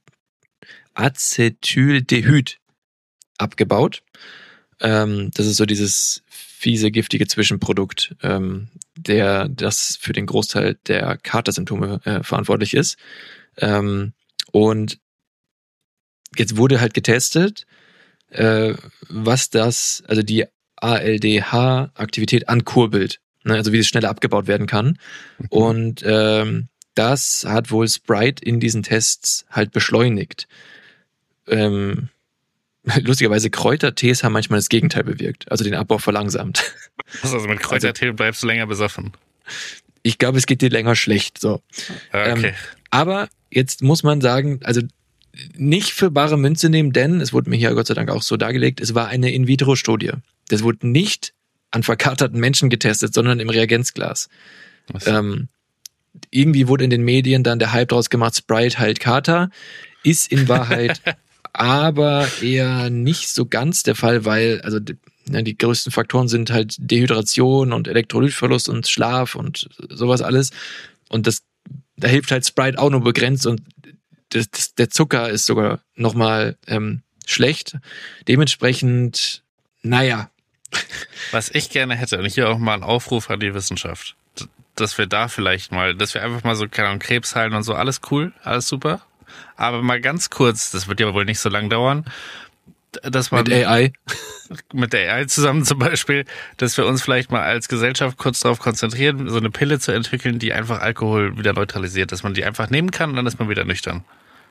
Acetaldehyd abgebaut. Ähm, das ist so dieses fiese, giftige Zwischenprodukt, ähm, der das für den Großteil der Katersymptome äh, verantwortlich ist. Ähm, und jetzt wurde halt getestet, äh, was das, also die A L D H-Aktivität ankurbelt, ne, also wie es schneller abgebaut werden kann. Mhm. Und ähm, das hat wohl Sprite in diesen Tests halt beschleunigt. Ähm, lustigerweise Kräutertees haben manchmal das Gegenteil bewirkt, also den Abbau verlangsamt. Also mit Kräutertee also, bleibst du länger besoffen. Ich glaube, es geht dir länger schlecht. So. Okay. Ähm, aber jetzt muss man sagen, also nicht für bare Münze nehmen, denn es wurde mir hier Gott sei Dank auch so dargelegt, es war eine In-vitro-Studie. Das wurde nicht an verkaterten Menschen getestet, sondern im Reagenzglas. Ähm, irgendwie wurde in den Medien dann der Hype draus gemacht, Sprite heilt Kater. Ist in Wahrheit aber eher nicht so ganz der Fall, weil also ne, die größten Faktoren sind halt Dehydration und Elektrolytverlust und Schlaf und sowas alles. Und das da hilft halt Sprite auch nur begrenzt und das, das, der Zucker ist sogar nochmal ähm, schlecht. Dementsprechend, naja. Was ich gerne hätte, und hier auch mal ein Aufruf an die Wissenschaft, dass wir da vielleicht mal, dass wir einfach mal so, keine Ahnung, Krebs heilen und so, alles cool, alles super. Aber mal ganz kurz, das wird ja wohl nicht so lang dauern, dass man mit A I mit der A I zusammen zum Beispiel, dass wir uns vielleicht mal als Gesellschaft kurz darauf konzentrieren, so eine Pille zu entwickeln, die einfach Alkohol wieder neutralisiert, dass man die einfach nehmen kann und dann ist man wieder nüchtern.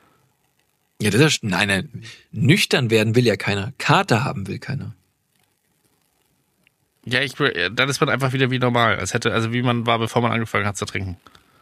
Ja, das ist, nein, nein, nüchtern werden will ja keiner, Kater haben will keiner. Ja, ich, dann ist man einfach wieder wie normal, als hätte, also wie man war, bevor man angefangen hat zu trinken.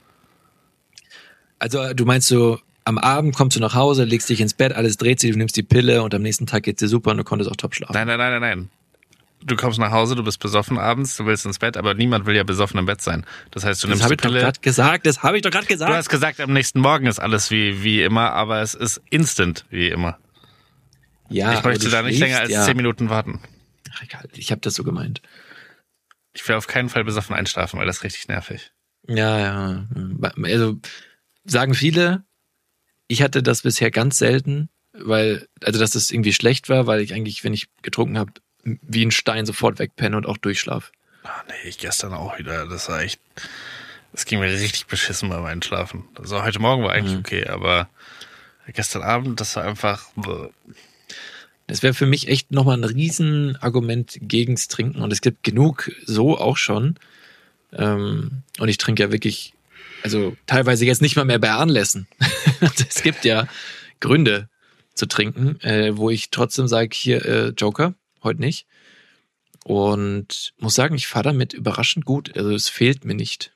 Also du meinst so, am Abend kommst du nach Hause, legst dich ins Bett, alles dreht sich, du nimmst die Pille und am nächsten Tag geht's dir super und du konntest auch top schlafen. Nein, nein, nein, nein, nein. Du kommst nach Hause, du bist besoffen abends, du willst ins Bett, aber niemand will ja besoffen im Bett sein. Das heißt, du das nimmst die Pille. Das habe ich doch gerade gesagt, das habe ich doch gerade gesagt. Du hast gesagt, am nächsten Morgen ist alles wie, wie immer, aber es ist instant wie immer. Ja, ich möchte da nicht schläfst, länger als ja. zehn Minuten warten. Ach egal, ich habe das so gemeint. Ich will auf keinen Fall besoffen einschlafen, weil das ist richtig nervig. Ja, ja. Also sagen viele, ich hatte das bisher ganz selten, weil, also dass das irgendwie schlecht war, weil ich eigentlich, wenn ich getrunken habe, wie ein Stein sofort wegpenne und auch durchschlaf. Ah, nee, ich gestern auch wieder. Das war echt, das ging mir richtig beschissen beim Einschlafen. Also heute Morgen war eigentlich mhm. okay, aber gestern Abend, das war einfach. Das wäre für mich echt nochmal ein Riesenargument gegens Trinken und es gibt genug so auch schon. Und ich trinke ja wirklich, also teilweise jetzt nicht mal mehr bei Anlässen. Es gibt ja Gründe zu trinken, äh, wo ich trotzdem sage, hier äh, Joker, heute nicht. Und muss sagen, ich fahre damit überraschend gut. Also es fehlt mir nicht.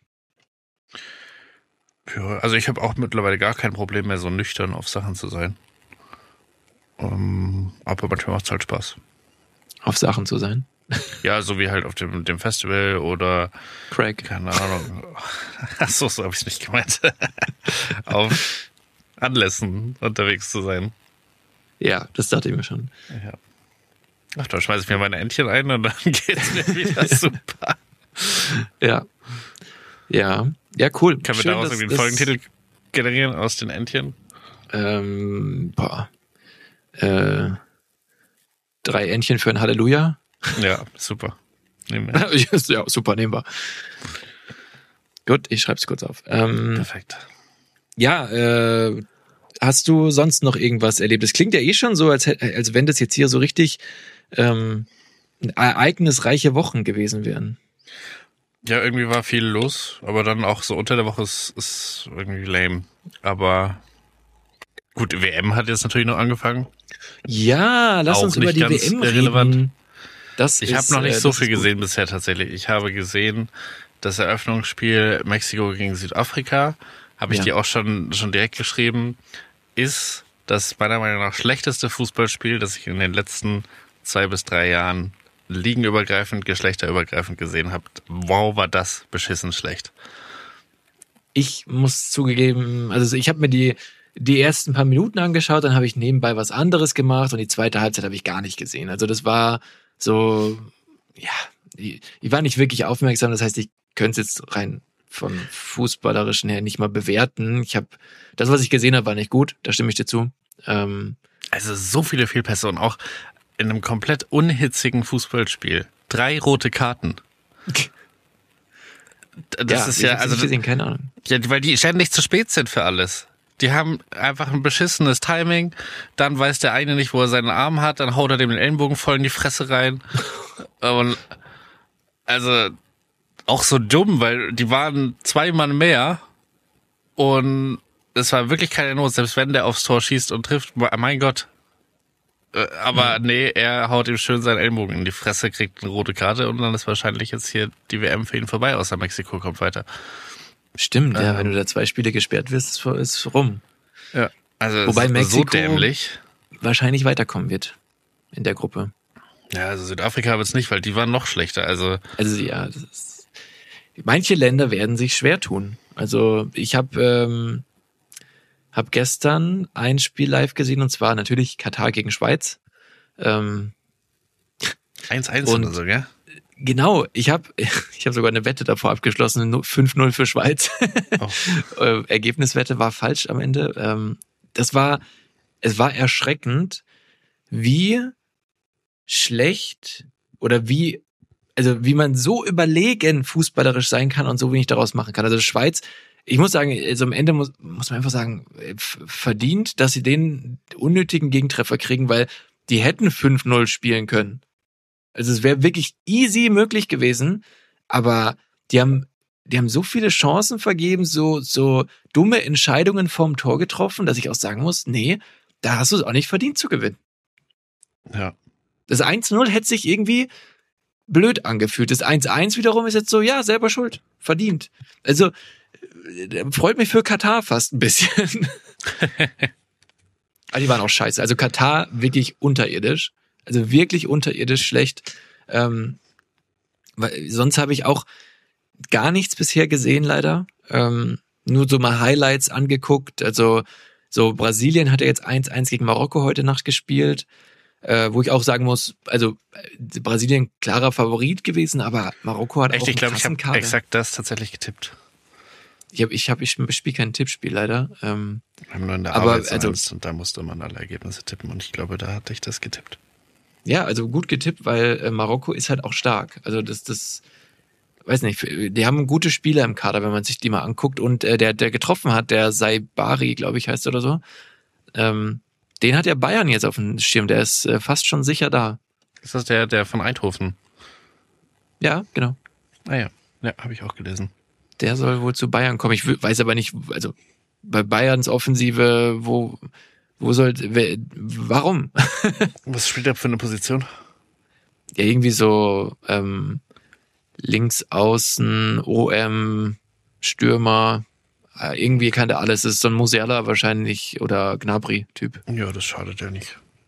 Ja, also ich habe auch mittlerweile gar kein Problem mehr, so nüchtern auf Sachen zu sein. Um, aber manchmal macht es halt Spaß. Auf Sachen zu sein? Ja, so wie halt auf dem, dem Festival oder Crack. Keine Ahnung. Achso, so habe ich es nicht gemeint. Auf Anlässen unterwegs zu sein. Ja, das dachte ich mir schon. Ja. Ach, da schmeiße ich mir meine Entchen ein und dann geht's mir wieder super. Ja. Ja. Ja, cool. Können wir Schön, daraus dass, irgendwie einen Folgentitel generieren aus den Entchen? Ähm, boah. Äh, drei Entchen für ein Halleluja. Ja, super. Nehmen wir. Ja, super, nehmen wir. Gut, ich schreib's kurz auf. Ähm, Perfekt. Ja, äh, hast du sonst noch irgendwas erlebt? Es klingt ja eh schon so, als, als wenn das jetzt hier so richtig ähm, ereignisreiche Wochen gewesen wären. Ja, irgendwie war viel los, aber dann auch so unter der Woche ist, ist irgendwie lame. Aber gut, W M hat jetzt natürlich noch angefangen. Ja, lass auch uns über die W M irrelevant. reden. Das ich habe noch nicht äh, so viel gesehen bisher tatsächlich. Ich habe gesehen das Eröffnungsspiel Mexiko gegen Südafrika. Habe ich ja. dir auch schon schon direkt geschrieben. Ist das meiner Meinung nach schlechteste Fußballspiel, das ich in den letzten zwei bis drei Jahren ligenübergreifend, geschlechterübergreifend gesehen habe. Wow, war das beschissen schlecht. Ich muss zugegeben, also ich habe mir die die ersten paar Minuten angeschaut, dann habe ich nebenbei was anderes gemacht und die zweite Halbzeit habe ich gar nicht gesehen. Also das war so, ja, ich, ich war nicht wirklich aufmerksam, das heißt, ich könnte es jetzt rein von fußballerischen her nicht mal bewerten. Ich habe das, was ich gesehen habe, war nicht gut, da stimme ich dir zu. Ähm, also so viele Fehlpässe und auch in einem komplett unhitzigen Fußballspiel. Drei rote Karten. Das ja, ist ja, also, gesehen, keine Ahnung. Ja, weil die ständig zu spät sind für alles. Die haben einfach ein beschissenes Timing. Dann weiß der eine nicht, wo er seinen Arm hat. Dann haut er dem den Ellenbogen voll in die Fresse rein. Und also auch so dumm, weil die waren zwei Mann mehr. Und es war wirklich keine Not. Selbst wenn der aufs Tor schießt und trifft, mein Gott. Aber nee, er haut ihm schön seinen Ellenbogen in die Fresse, kriegt eine rote Karte und dann ist wahrscheinlich jetzt hier die W M für ihn vorbei, außer Mexiko kommt weiter. Stimmt, ähm, ja, wenn du da zwei Spiele gesperrt wirst, ist es rum. Ja, also wobei Mexiko so dämlich wahrscheinlich weiterkommen wird in der Gruppe. Ja, also Südafrika wird's nicht, weil die waren noch schlechter. Also also ja, das ist, manche Länder werden sich schwer tun. Also ich habe ähm, hab gestern ein Spiel live gesehen und zwar natürlich Katar gegen Schweiz. Ähm, eins eins oder so, gell? Genau, ich habe ich hab sogar eine Wette davor abgeschlossen, fünf null für Schweiz. Oh. Ergebniswette war falsch am Ende. Ähm, das war, es war erschreckend, wie schlecht oder wie, also wie man so überlegen fußballerisch sein kann und so wenig daraus machen kann. Also Schweiz, ich muss sagen, also am Ende muss, muss man einfach sagen, verdient, dass sie den unnötigen Gegentreffer kriegen, weil die hätten fünf null spielen können. Also es wäre wirklich easy möglich gewesen, aber die haben, die haben so viele Chancen vergeben, so, so dumme Entscheidungen vorm Tor getroffen, dass ich auch sagen muss, nee, da hast du es auch nicht verdient zu gewinnen. Ja. Das eins null hätte sich irgendwie blöd angefühlt. Das eins eins wiederum ist jetzt so, ja, selber schuld, verdient. Also freut mich für Katar fast ein bisschen. Aber die waren auch scheiße. Also Katar wirklich unterirdisch. Also wirklich unterirdisch schlecht. Ähm, weil sonst habe ich auch gar nichts bisher gesehen, leider. Ähm, nur so mal Highlights angeguckt. Also so Brasilien hat ja jetzt eins eins gegen Marokko heute Nacht gespielt. Äh, wo ich auch sagen muss, also Brasilien klarer Favorit gewesen, aber Marokko hat Echt, auch einen ich glaube, ich krassen habe Kader. exakt das tatsächlich getippt. Ich habe, ich habe, ich spiele kein Tippspiel leider. Ähm, Wir haben nur in der aber Arbeit also, und da musste man alle Ergebnisse tippen und ich glaube, da hatte ich das getippt. Ja, also gut getippt, weil äh, Marokko ist halt auch stark. Also das, das, weiß nicht, die haben gute Spieler im Kader, wenn man sich die mal anguckt. Und äh, der, der getroffen hat, der Saibari, glaube ich, heißt oder so, ähm, den hat ja Bayern jetzt auf dem Schirm. Der ist äh, fast schon sicher da. Ist das der, der von Eindhoven? Ja, genau. Ah ja, ja, habe ich auch gelesen. Der soll wohl zu Bayern kommen. Ich weiß aber nicht, also bei Bayerns Offensive, wo, wo soll, wer, warum? Was spielt er für eine Position? Ja, irgendwie so ähm, links außen, O M, Stürmer, äh, irgendwie kann der alles. Das ist so ein Musiala wahrscheinlich oder Gnabry-Typ. Ja, das schadet ja nicht.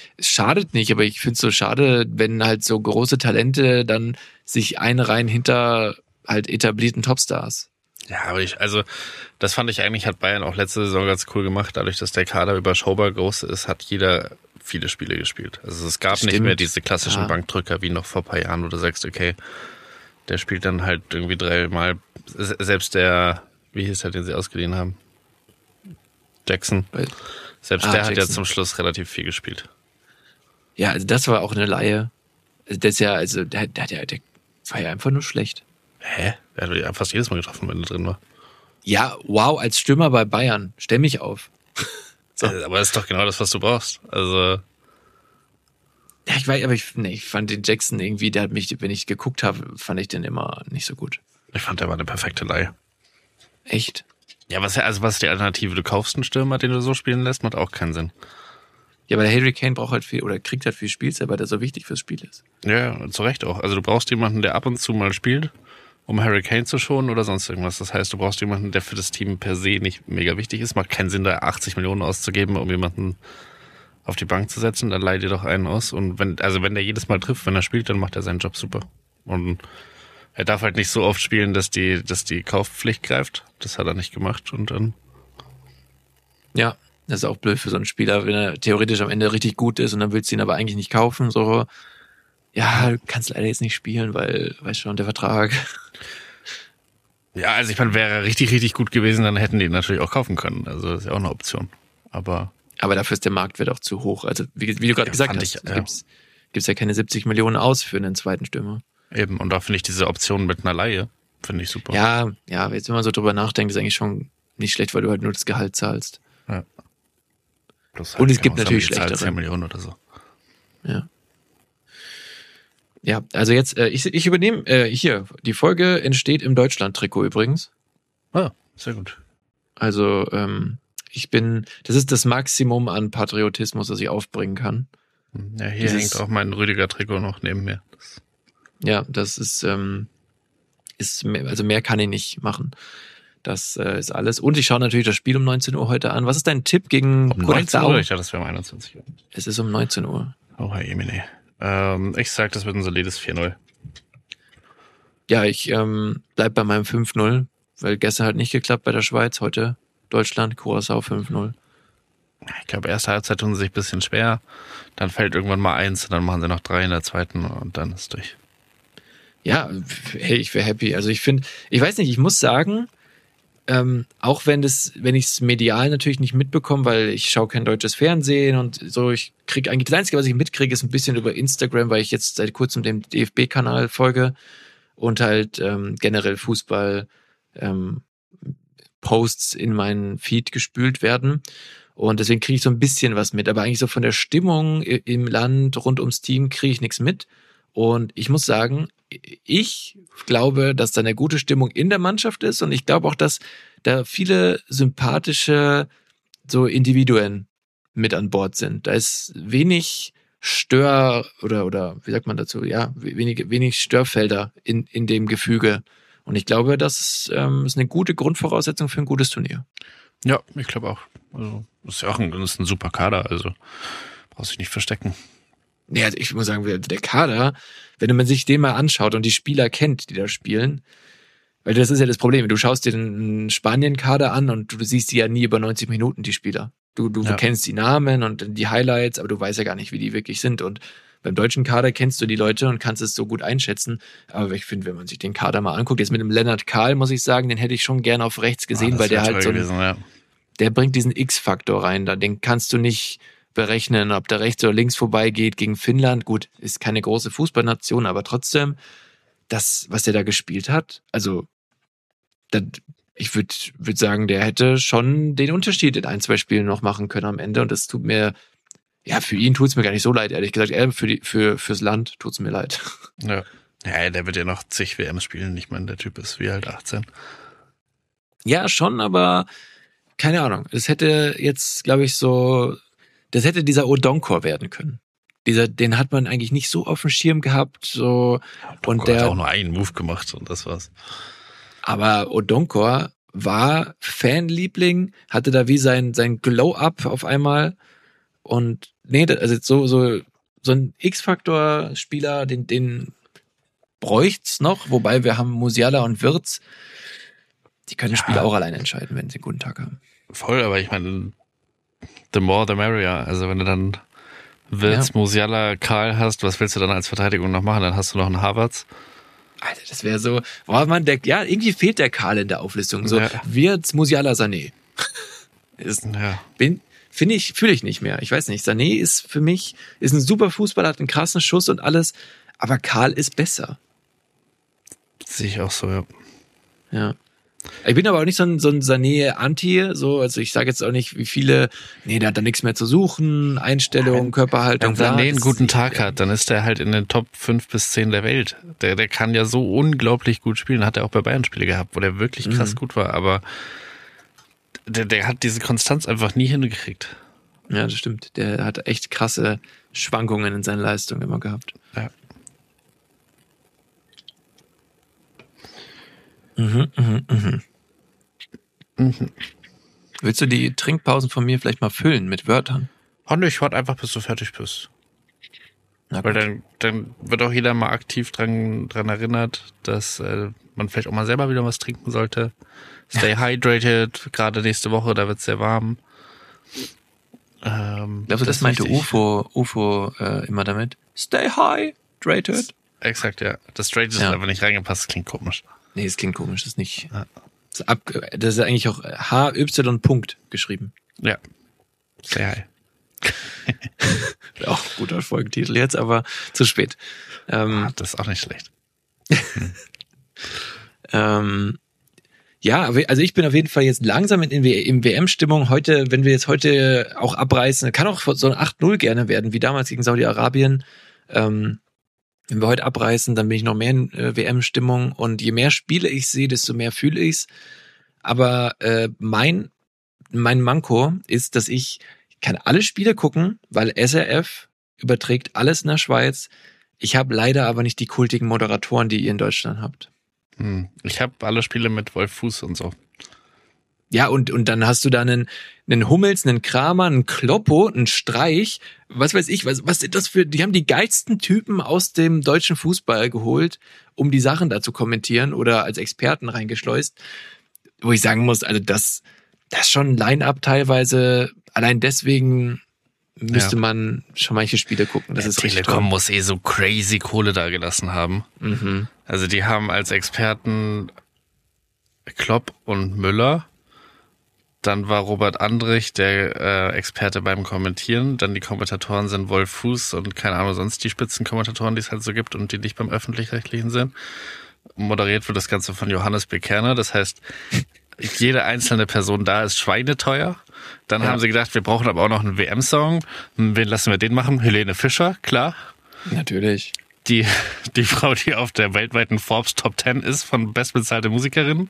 es schadet nicht, aber ich finde es so schade, wenn halt so große Talente dann sich einreihen hinter halt etablierten Topstars. Ja, aber ich, also, das fand ich eigentlich, hat Bayern auch letzte Saison ganz cool gemacht. Dadurch, dass der Kader überschaubar groß ist, hat jeder viele Spiele gespielt. Also es gab Stimmt. nicht mehr diese klassischen ja. Bankdrücker wie noch vor ein paar Jahren, wo du sagst, okay, der spielt dann halt irgendwie dreimal, selbst der, wie hieß der, den sie ausgeliehen haben? Jackson. Selbst ah, der Jackson. hat ja zum Schluss relativ viel gespielt. Ja, also das war auch eine Laie. Das ist ja, also, der, der, der, der war ja einfach nur schlecht. Hä? Er hat ja fast jedes Mal getroffen, wenn er drin war. Ja, wow, als Stürmer bei Bayern. Stell mich auf. So. Aber das ist doch genau das, was du brauchst. Also. Ja, ich weiß, aber ich, nee, ich fand den Jackson irgendwie, der hat mich, wenn ich geguckt habe, fand ich den immer nicht so gut. Ich fand, der war eine perfekte Leihe. Echt? Ja, was, also was ist die Alternative? Du kaufst einen Stürmer, den du so spielen lässt, macht auch keinen Sinn. Ja, aber der Harry Kane braucht halt viel, oder kriegt halt viel Spielzeit, weil der so wichtig fürs Spiel ist. Ja, zu Recht auch. Also du brauchst jemanden, der ab und zu mal spielt, um Harry Kane zu schonen oder sonst irgendwas. Das heißt, du brauchst jemanden, der für das Team per se nicht mega wichtig ist. Macht keinen Sinn, da achtzig Millionen auszugeben, um jemanden auf die Bank zu setzen. Dann leih dir doch einen aus. Und wenn, also wenn der jedes Mal trifft, wenn er spielt, dann macht er seinen Job super. Und er darf halt nicht so oft spielen, dass die, dass die Kaufpflicht greift. Das hat er nicht gemacht. Und dann. Ja, das ist auch blöd für so einen Spieler, wenn er theoretisch am Ende richtig gut ist und dann willst du ihn aber eigentlich nicht kaufen. So, ja, du kannst leider jetzt nicht spielen, weil, weißt schon, der Vertrag. Ja, also ich meine, wäre er richtig, richtig gut gewesen, dann hätten die ihn natürlich auch kaufen können. Also das ist ja auch eine Option. Aber. Aber dafür ist der Marktwert auch zu hoch. Also wie, wie du gerade ja, gesagt hast, ich, ja. gibt's, gibt's ja keine siebzig Millionen aus für einen zweiten Stürmer. Eben, und da finde ich diese Option mit einer Leihe, finde ich super. Ja, ja, jetzt wenn man so drüber nachdenkt, ist eigentlich schon nicht schlecht, weil du halt nur das Gehalt zahlst. Ja. Plus halt und es gibt natürlich schlechtere. zehn Millionen oder so. Ja. Ja, also jetzt, äh, ich, ich übernehme, äh, hier, die Folge entsteht im Deutschland-Trikot übrigens. Ah, sehr gut. Also, ähm, ich bin, das ist das Maximum an Patriotismus, das ich aufbringen kann. Ja, hier Dieses, hängt auch mein Rüdiger-Trikot noch neben mir. Das ja, das ist, ähm, ist mehr, also mehr kann ich nicht machen. Das äh, ist alles. Und ich schaue natürlich das Spiel um neunzehn Uhr heute an. Was ist dein Tipp gegen um neunzehn Uhr? Ich dachte, das wäre um einundzwanzig Uhr. Es ist um neunzehn Uhr. Oh, Herr Emine. Ähm, ich sag, das wird ein solides vier null. Ja, ich ähm, bleib bei meinem fünf null, weil gestern hat nicht geklappt bei der Schweiz, heute Deutschland, Curaçao fünf null. Ich glaube, erste Halbzeit tun sie sich ein bisschen schwer, dann fällt irgendwann mal eins, dann machen sie noch drei in der zweiten und dann ist es durch. Ja, hey, ich wäre happy. Also ich finde, ich weiß nicht, ich muss sagen, ähm, auch wenn das, wenn ich es medial natürlich nicht mitbekomme, weil ich schaue kein deutsches Fernsehen und so, ich kriege eigentlich, das Einzige, was ich mitkriege, ist ein bisschen über Instagram, weil ich jetzt seit kurzem dem D F B-Kanal folge und halt ähm, generell Fußball ähm, Posts in meinen Feed gespült werden. Und deswegen kriege ich so ein bisschen was mit. Aber eigentlich so von der Stimmung im Land rund ums Team kriege ich nichts mit. Und ich muss sagen, ich glaube, dass da eine gute Stimmung in der Mannschaft ist. Und ich glaube auch, dass da viele sympathische so Individuen mit an Bord sind. Da ist wenig Stör oder oder wie sagt man dazu? Ja, wenig wenig Störfelder in in dem Gefüge. Und ich glaube, das ähm, ist eine gute Grundvoraussetzung für ein gutes Turnier. Ja, ich glaube auch. Also das ist ja auch ein, das ist ein super Kader. Also brauchst dich nicht verstecken. Ja, also ich muss sagen, der Kader, wenn man sich den mal anschaut und die Spieler kennt, die da spielen, weil das ist ja das Problem. Du schaust dir den Spanien-Kader an und du siehst die ja nie über neunzig Minuten, die Spieler. Du, du ja. kennst die Namen und die Highlights, aber du weißt ja gar nicht, wie die wirklich sind. Und beim deutschen Kader kennst du die Leute und kannst es so gut einschätzen. Aber ich finde, wenn man sich den Kader mal anguckt, jetzt mit dem Lennart Kahl, muss ich sagen, den hätte ich schon gerne auf rechts gesehen, oh, weil der halt so ein, gewesen, ja. der bringt diesen X-Faktor rein. Da den kannst du nicht berechnen, ob der rechts oder links vorbeigeht gegen Finnland. Gut, ist keine große Fußballnation, aber trotzdem, das, was der da gespielt hat, also das, ich würde würd sagen, der hätte schon den Unterschied in ein, zwei Spielen noch machen können am Ende. Und das tut mir, ja, für ihn tut's mir gar nicht so leid, ehrlich gesagt. Eher für die, für, fürs Land tut's mir leid. Ja. Ja, der wird ja noch zig W Ms spielen. Ich meine, der Typ ist wie halt achtzehn. Ja, schon, aber keine Ahnung. Es hätte jetzt, glaube ich, so, das hätte dieser Odonkor werden können. Dieser, den hat man eigentlich nicht so auf dem Schirm gehabt, so. Ja, und der hat auch nur einen Move gemacht und das war's. Aber Odonkor war Fanliebling, hatte da wie sein, sein Glow-Up auf einmal Und nee, also so, so, so ein X-Faktor-Spieler, den, den bräucht's noch, wobei wir haben Musiala und Wirtz, die können das Spiel Ja. auch alleine entscheiden, wenn sie einen guten Tag haben. Voll, aber ich meine, the more the merrier. Also wenn du dann Wirtz, Ja. Musiala, Karl hast, was willst du dann als Verteidigung noch machen? Dann hast du noch einen Havertz. Alter, das wäre so, boah, man, der, ja, irgendwie fehlt der Karl in der Auflistung. So, Ja. Wirtz, Musiala, Sané. Ist, Ja. bin, finde ich, fühle ich nicht mehr. Ich weiß nicht. Sané ist für mich, ist ein super Fußballer, hat einen krassen Schuss und alles, aber Karl ist besser. Sehe ich auch so, ja. Ja. Ich bin aber auch nicht so ein, so ein Sané-Anti, so, also ich sage jetzt auch nicht, wie viele, nee, der hat da nichts mehr zu suchen, Einstellung, Körperhaltung. Wenn Sané bla, einen das- guten Tag ja. hat, dann ist er halt in den Top fünf bis zehn der Welt. Der, der kann ja so unglaublich gut spielen. Hat er auch bei Bayern Spiele gehabt, wo der wirklich krass Mhm. gut war. Aber der, der hat diese Konstanz einfach nie hingekriegt. Ja, das stimmt. Der hat echt krasse Schwankungen in seinen Leistungen immer gehabt. Ja. Mhm, mhm, mhm. Mhm. Willst du die Trinkpausen von mir vielleicht mal füllen mit Wörtern? Oh ne, ich warte einfach, bis du fertig bist. Na Weil gut. dann, dann wird auch jeder mal aktiv dran, dran erinnert, dass äh, man vielleicht auch mal selber wieder was trinken sollte. Stay hydrated, gerade nächste Woche, da wird es sehr warm. Ähm, Glaubst du, das, ist meinte wichtig. UFO, UFO äh, immer damit? Stay hydrated. Exakt, ja. Das Straight ist Ja. aber nicht reingepasst, das klingt komisch. Nee, das klingt komisch, das ist nicht. Ja. Das ist, ab, das ist eigentlich auch H Y Punkt geschrieben. Ja. Stay high. Auch ein guter Folgentitel jetzt, aber zu spät. Ähm, Ah, das ist auch nicht schlecht. ähm, ja, aber- also ich bin auf jeden Fall jetzt langsam in, in, in W M-Stimmung. Heute, wenn wir jetzt heute auch abreißen, kann auch so ein acht null gerne werden, wie damals gegen Saudi-Arabien. Ähm, wenn wir heute abreißen, dann bin ich noch mehr in äh, W M-Stimmung. Und je mehr Spiele ich sehe, desto mehr fühle ich's. Aber äh, mein, mein Manko ist, dass ich kann alle Spiele gucken, weil S R F überträgt alles in der Schweiz. Ich habe leider aber nicht die kultigen Moderatoren, die ihr in Deutschland habt. Hm. Ich habe alle Spiele mit Wolf Fuß und so. Ja, und, und dann hast du da einen, einen Hummels, einen Kramer, einen Kloppo, einen Streich, was weiß ich, was, was sind das für, die haben die geilsten Typen aus dem deutschen Fußball geholt, um die Sachen da zu kommentieren oder als Experten reingeschleust, wo ich sagen muss, also das, das ist schon ein Line-Up teilweise, allein deswegen müsste Ja. man schon manche Spiele gucken, das Der ist richtig Telekom toll. muss eh so crazy Kohle da gelassen haben. Mhm. Also die haben als Experten Klopp und Müller. Dann war Robert Andrich der äh, Experte beim Kommentieren. Dann die Kommentatoren sind Wolf Fuß und keine Ahnung, sonst die Spitzenkommentatoren, die es halt so gibt und die nicht beim Öffentlich-Rechtlichen sind. Moderiert wird das Ganze von Johannes B. Kerner. Das heißt, jede einzelne Person da ist schweineteuer. Dann Ja. haben sie gedacht, wir brauchen aber auch noch einen W M-Song. Wen lassen wir den machen? Helene Fischer, klar. Natürlich. Die, die Frau, die auf der weltweiten Forbes Top Ten ist von bestbezahlte Musikerinnen.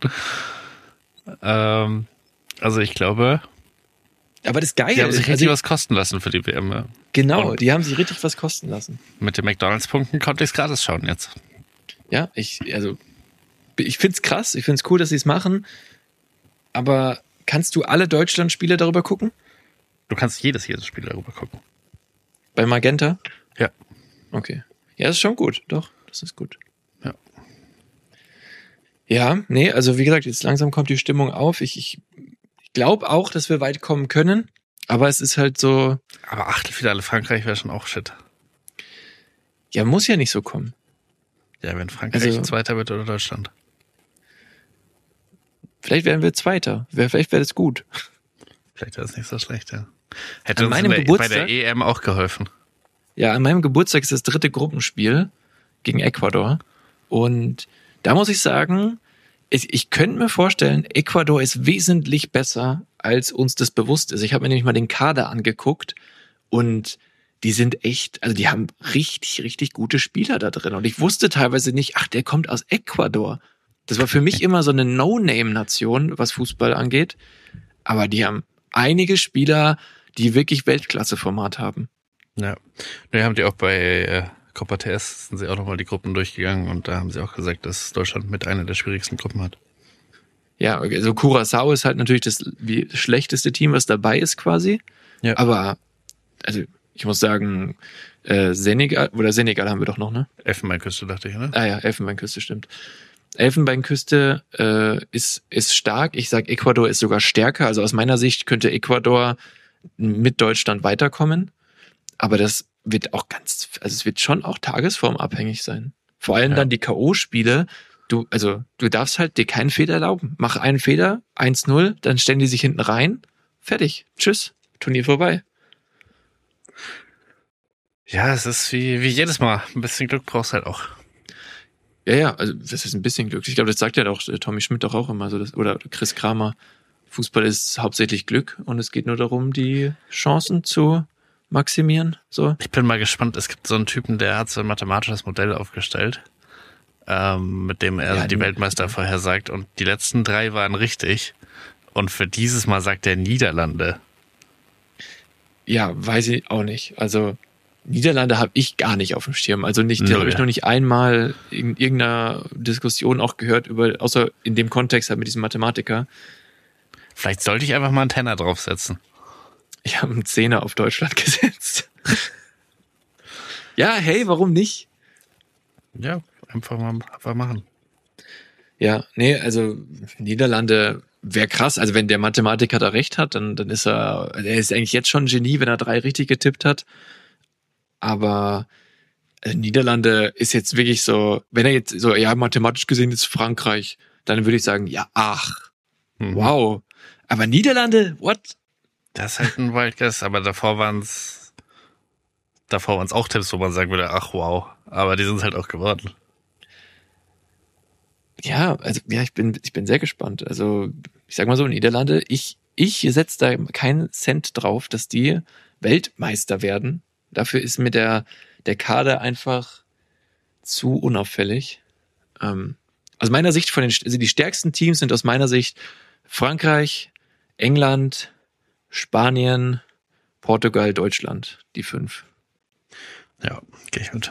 Ähm, also ich glaube, Aber das Geile die haben sich ist, richtig also, was kosten lassen für die W M. ja. genau, Und- die haben sich richtig was kosten lassen. Mit den McDonalds-Punkten konnte ich es gratis schauen jetzt. Ja, ich, also, ich find's krass, ich find's cool, dass sie es machen. Aber kannst du alle Deutschland-Spiele darüber gucken? Du kannst jedes, jedes Spiel darüber gucken. Bei Magenta? Ja. Okay. Ja, das ist schon gut. Doch, das ist gut. Ja. Ja, nee, also wie gesagt, jetzt langsam kommt die Stimmung auf. Ich, ich, ich glaube auch, dass wir weit kommen können. Aber es ist halt so, Aber Achtelfinale Frankreich wäre schon auch shit. ja, muss ja nicht so kommen. Ja, wenn Frankreich Also- Zweiter wird oder Deutschland. Vielleicht werden wir Zweiter. Wär- Vielleicht wäre das gut. Vielleicht wäre es nicht so schlecht, ja. Hätte An uns meinem in der, bei Geburtstag- der E M auch geholfen. Ja, an meinem Geburtstag ist das dritte Gruppenspiel gegen Ecuador. Und da muss ich sagen, ich, ich könnte mir vorstellen, Ecuador ist wesentlich besser, als uns das bewusst ist. Ich habe mir nämlich mal den Kader angeguckt und die sind echt, also die haben richtig, richtig gute Spieler da drin. Und ich wusste teilweise nicht, ach, der kommt aus Ecuador. Das war für mich immer so eine No-Name-Nation, was Fußball angeht. Aber die haben einige Spieler, die wirklich Weltklasse-Format haben. Ja. Wir haben die auch bei äh, Copa T S, sind sie auch nochmal die Gruppen durchgegangen und da haben sie auch gesagt, dass Deutschland mit einer der schwierigsten Gruppen hat. Ja, okay. Also Curaçao ist halt natürlich das wie, schlechteste Team, was dabei ist quasi. Ja. Aber also ich muss sagen, äh, Senegal, oder Senegal haben wir doch noch, ne? Elfenbeinküste, dachte ich, ne? Ah ja, Elfenbeinküste, stimmt. Elfenbeinküste äh, ist, ist stark. Ich sag, Ecuador ist sogar stärker. Also aus meiner Sicht könnte Ecuador mit Deutschland weiterkommen. Aber das wird auch ganz, also es wird schon auch tagesformabhängig sein. Vor allem ja. dann die K O-Spiele. Du, also, du darfst halt dir keinen Fehler erlauben. Mach einen Fehler, eins null, dann stellen die sich hinten rein. Fertig. Tschüss. Turnier vorbei. Ja, es ist wie, wie jedes Mal. Ein bisschen Glück brauchst halt auch. Ja, ja, also das ist ein bisschen Glück. Ich glaube, das sagt ja auch Tommy Schmidt doch auch immer so, das, oder Chris Kramer. Fußball ist hauptsächlich Glück und es geht nur darum, die Chancen zu maximieren. So. Ich bin mal gespannt. Es gibt so einen Typen, der hat so ein mathematisches Modell aufgestellt, ähm, mit dem er ja, die Weltmeister vorhersagt. Und die letzten drei waren richtig. Und für dieses Mal sagt er Niederlande. Ja, weiß ich auch nicht. Also Niederlande habe ich gar nicht auf dem Schirm. Also nicht, habe ich noch nicht einmal in irgendeiner Diskussion auch gehört über, außer in dem Kontext halt mit diesem Mathematiker. Vielleicht sollte ich einfach mal einen Tenner draufsetzen. Ich habe einen Zehner auf Deutschland gesetzt. Ja, hey, warum nicht? Ja, einfach mal einfach machen. Ja, nee, also Niederlande wäre krass. Also wenn der Mathematiker da recht hat, dann, dann ist er, er ist eigentlich jetzt schon ein Genie, wenn er drei richtig getippt hat. Aber äh, Niederlande ist jetzt wirklich so, wenn er jetzt so, ja, mathematisch gesehen ist Frankreich, dann würde ich sagen, ja, ach, mhm. wow. Aber Niederlande, what? Das ist halt ein Wildguess, aber davor waren es, davor waren es auch Tipps, wo man sagen würde, ach, wow. Aber die sind es halt auch geworden. Ja, also, ja, ich bin, ich bin sehr gespannt. Also, ich sag mal so, Niederlande, ich, ich setze da keinen Cent drauf, dass die Weltmeister werden. Dafür ist mir der, der Kader einfach zu unauffällig. Ähm, aus meiner Sicht von den, also die stärksten Teams sind aus meiner Sicht Frankreich, England, Spanien, Portugal, Deutschland. Die fünf. Ja, gehe ich mit.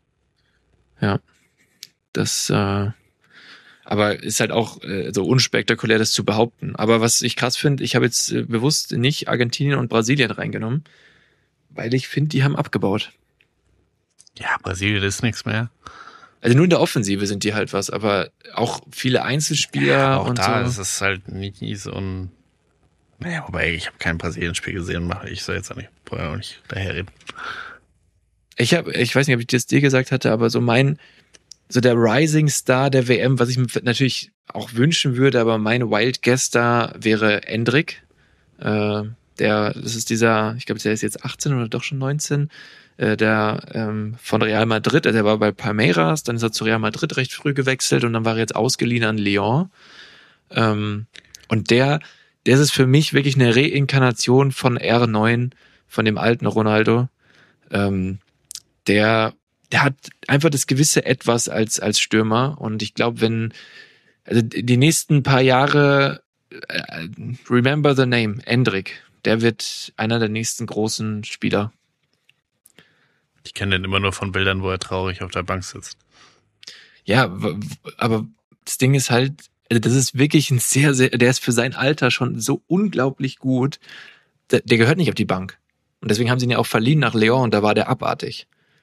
Ja. Das, äh, aber ist halt auch äh, so unspektakulär, das zu behaupten. Aber was ich krass finde, ich habe jetzt äh, bewusst nicht Argentinien und Brasilien reingenommen, weil ich finde, die haben abgebaut. Ja, Brasilien ist nichts mehr. Also nur in der Offensive sind die halt was, aber auch viele Einzelspieler ja, auch und da so. ist es halt nicht so ein... Naja, wobei, ich habe kein Brasilien-Spiel gesehen, mache ich soll jetzt auch nicht, auch nicht daher reden. Ich habe, ich weiß nicht, ob ich das dir gesagt hatte, aber so mein, so der Rising Star der W M, was ich mir natürlich auch wünschen würde, aber mein Wild Guess da wäre Endrick. Äh, der, das ist dieser, ich glaube, der ist jetzt achtzehn oder doch schon neunzehn, äh, der ähm, von Real Madrid, also er war bei Palmeiras, dann ist er zu Real Madrid recht früh gewechselt und dann war er jetzt ausgeliehen an Lyon. Ähm, und der, der ist für mich wirklich eine Reinkarnation von R neun, von dem alten Ronaldo. Ähm, der, der hat einfach das gewisse Etwas als, als Stürmer und ich glaube, wenn, also die nächsten paar Jahre, äh, remember the name, Endrick, der wird einer der nächsten großen Spieler. Ich kenne den immer nur von Bildern, wo er traurig auf der Bank sitzt. Ja, aber das Ding ist halt, also das ist wirklich ein sehr, sehr, der ist für sein Alter schon so unglaublich gut, der, der gehört nicht auf die Bank. Und deswegen haben sie ihn ja auch verliehen nach Lyon und da war der abartig.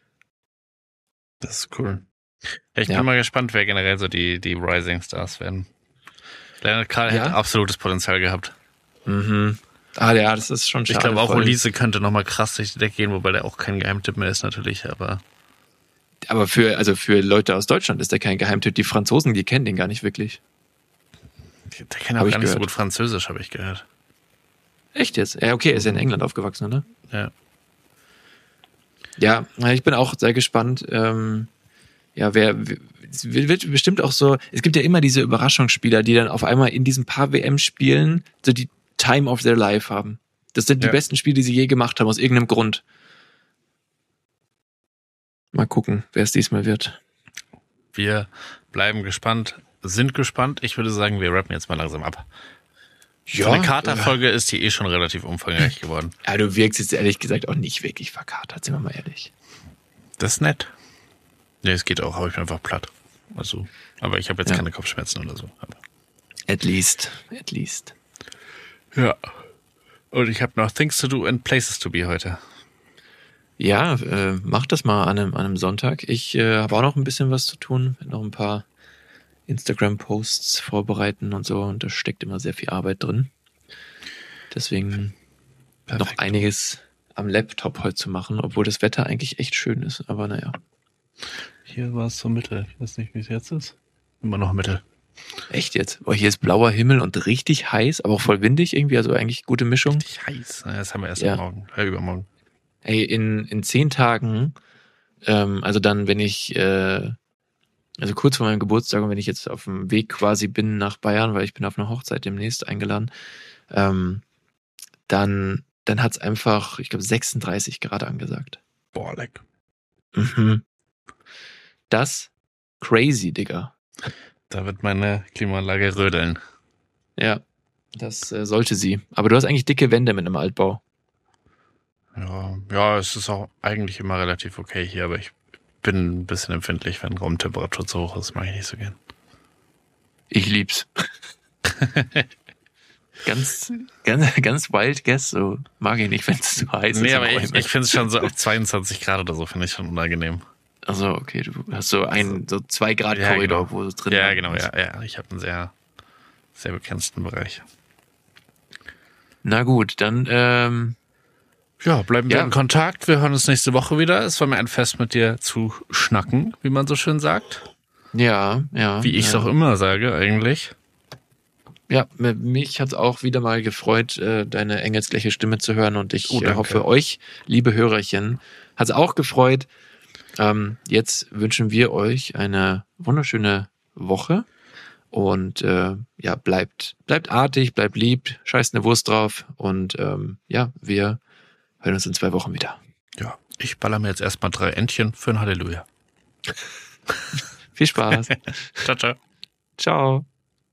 Das ist cool. Ja, ich ja. bin mal gespannt, wer generell so die, die Rising Stars werden. Leonard Karl ja? hätte absolutes Potenzial gehabt. Mhm. Ah ja, das ist schon schade. Ich glaube auch Olise könnte nochmal krass durch die Decke gehen, wobei der auch kein Geheimtipp mehr ist natürlich, aber... Aber für, also für Leute aus Deutschland ist der kein Geheimtipp. Die Franzosen, die kennen den gar nicht wirklich. Der kennt auch gar nicht so gut Französisch, habe ich gehört. Echt jetzt? Ja, okay, er ist ja in England aufgewachsen, oder? Ja. Ja, ich bin auch sehr gespannt. Ähm, ja, wer es wird bestimmt auch so, es gibt ja immer diese Überraschungsspieler, die dann auf einmal in diesen paar W M-Spielen so die Time of their life haben. Das sind die ja. besten Spiele, die sie je gemacht haben, aus irgendeinem Grund. Mal gucken, wer es diesmal wird. Wir bleiben gespannt, sind gespannt. Ich würde sagen, wir rappen jetzt mal langsam ab. Ja, Für eine Katerfolge äh, ist die eh schon relativ umfangreich geworden. Ja, du wirkst jetzt ehrlich gesagt auch nicht wirklich verkatert, sind wir mal ehrlich. Das ist nett. Nee, es geht auch, aber ich bin einfach platt. Also, aber ich habe jetzt ja. keine Kopfschmerzen oder so. Aber. At least, at least. Ja. Und ich habe noch Things to do and Places to be heute. Ja, äh, mach das mal an einem, an einem Sonntag. Ich äh, habe auch noch ein bisschen was zu tun, noch ein paar Instagram-Posts vorbereiten und so, und da steckt immer sehr viel Arbeit drin. Deswegen Perfekt. Noch einiges am Laptop heute zu machen, obwohl das Wetter eigentlich echt schön ist, aber naja. Hier war es so Mittel. Ich weiß nicht, wie es jetzt ist. Immer noch Mittel. Echt jetzt? Oh, hier ist blauer Himmel und richtig heiß, aber auch voll windig irgendwie, also eigentlich gute Mischung. Richtig heiß. Das haben wir erst ja. morgen, äh, übermorgen. Ey, in, in zehn Tagen, ähm, also dann, wenn ich, äh, also kurz vor meinem Geburtstag und wenn ich jetzt auf dem Weg quasi bin nach Bayern, weil ich bin auf einer Hochzeit demnächst eingeladen, ähm, dann, dann hat's einfach, ich glaube, sechsunddreißig Grad angesagt. Boah, leck. Mhm. Das crazy, Digga. Da wird meine Klimaanlage rödeln. Ja, das äh, sollte sie. Aber du hast eigentlich dicke Wände mit einem Altbau. Ja, ja, es ist auch eigentlich immer relativ okay hier, aber ich bin ein bisschen empfindlich, wenn Raumtemperatur zu hoch ist. Mag ich nicht so gern. Ich lieb's. ganz, ganz, ganz wild guess, so mag ich nicht, wenn es zu heiß nee, ist. Nee, aber ich, ich finde es schon so auf zweiundzwanzig Grad oder so, finde ich schon unangenehm. Also okay, du hast so einen, so zwei Grad ja, Korridor, genau. wo es drin Ja, genau, ja, ja. Ich habe einen sehr, sehr begrenzten Bereich. Na gut, dann, ähm, ja, bleiben wir ja. in Kontakt. Wir hören uns nächste Woche wieder. Es war mir ein Fest, mit dir zu schnacken, wie man so schön sagt. Ja, ja. Wie ich es ja. auch immer sage, eigentlich. Ja, mich hat's auch wieder mal gefreut, deine engelsgleiche Stimme zu hören, und ich oh, hoffe, euch, liebe Hörerchen, hat's auch gefreut. Ähm, jetzt wünschen wir euch eine wunderschöne Woche und äh, ja, bleibt bleibt artig, bleibt lieb, scheißt eine Wurst drauf, und ähm, ja, wir hören uns in zwei Wochen wieder. Ja, ich baller mir jetzt erstmal drei Entchen für ein Halleluja. Viel Spaß. Ciao, ciao. Ciao.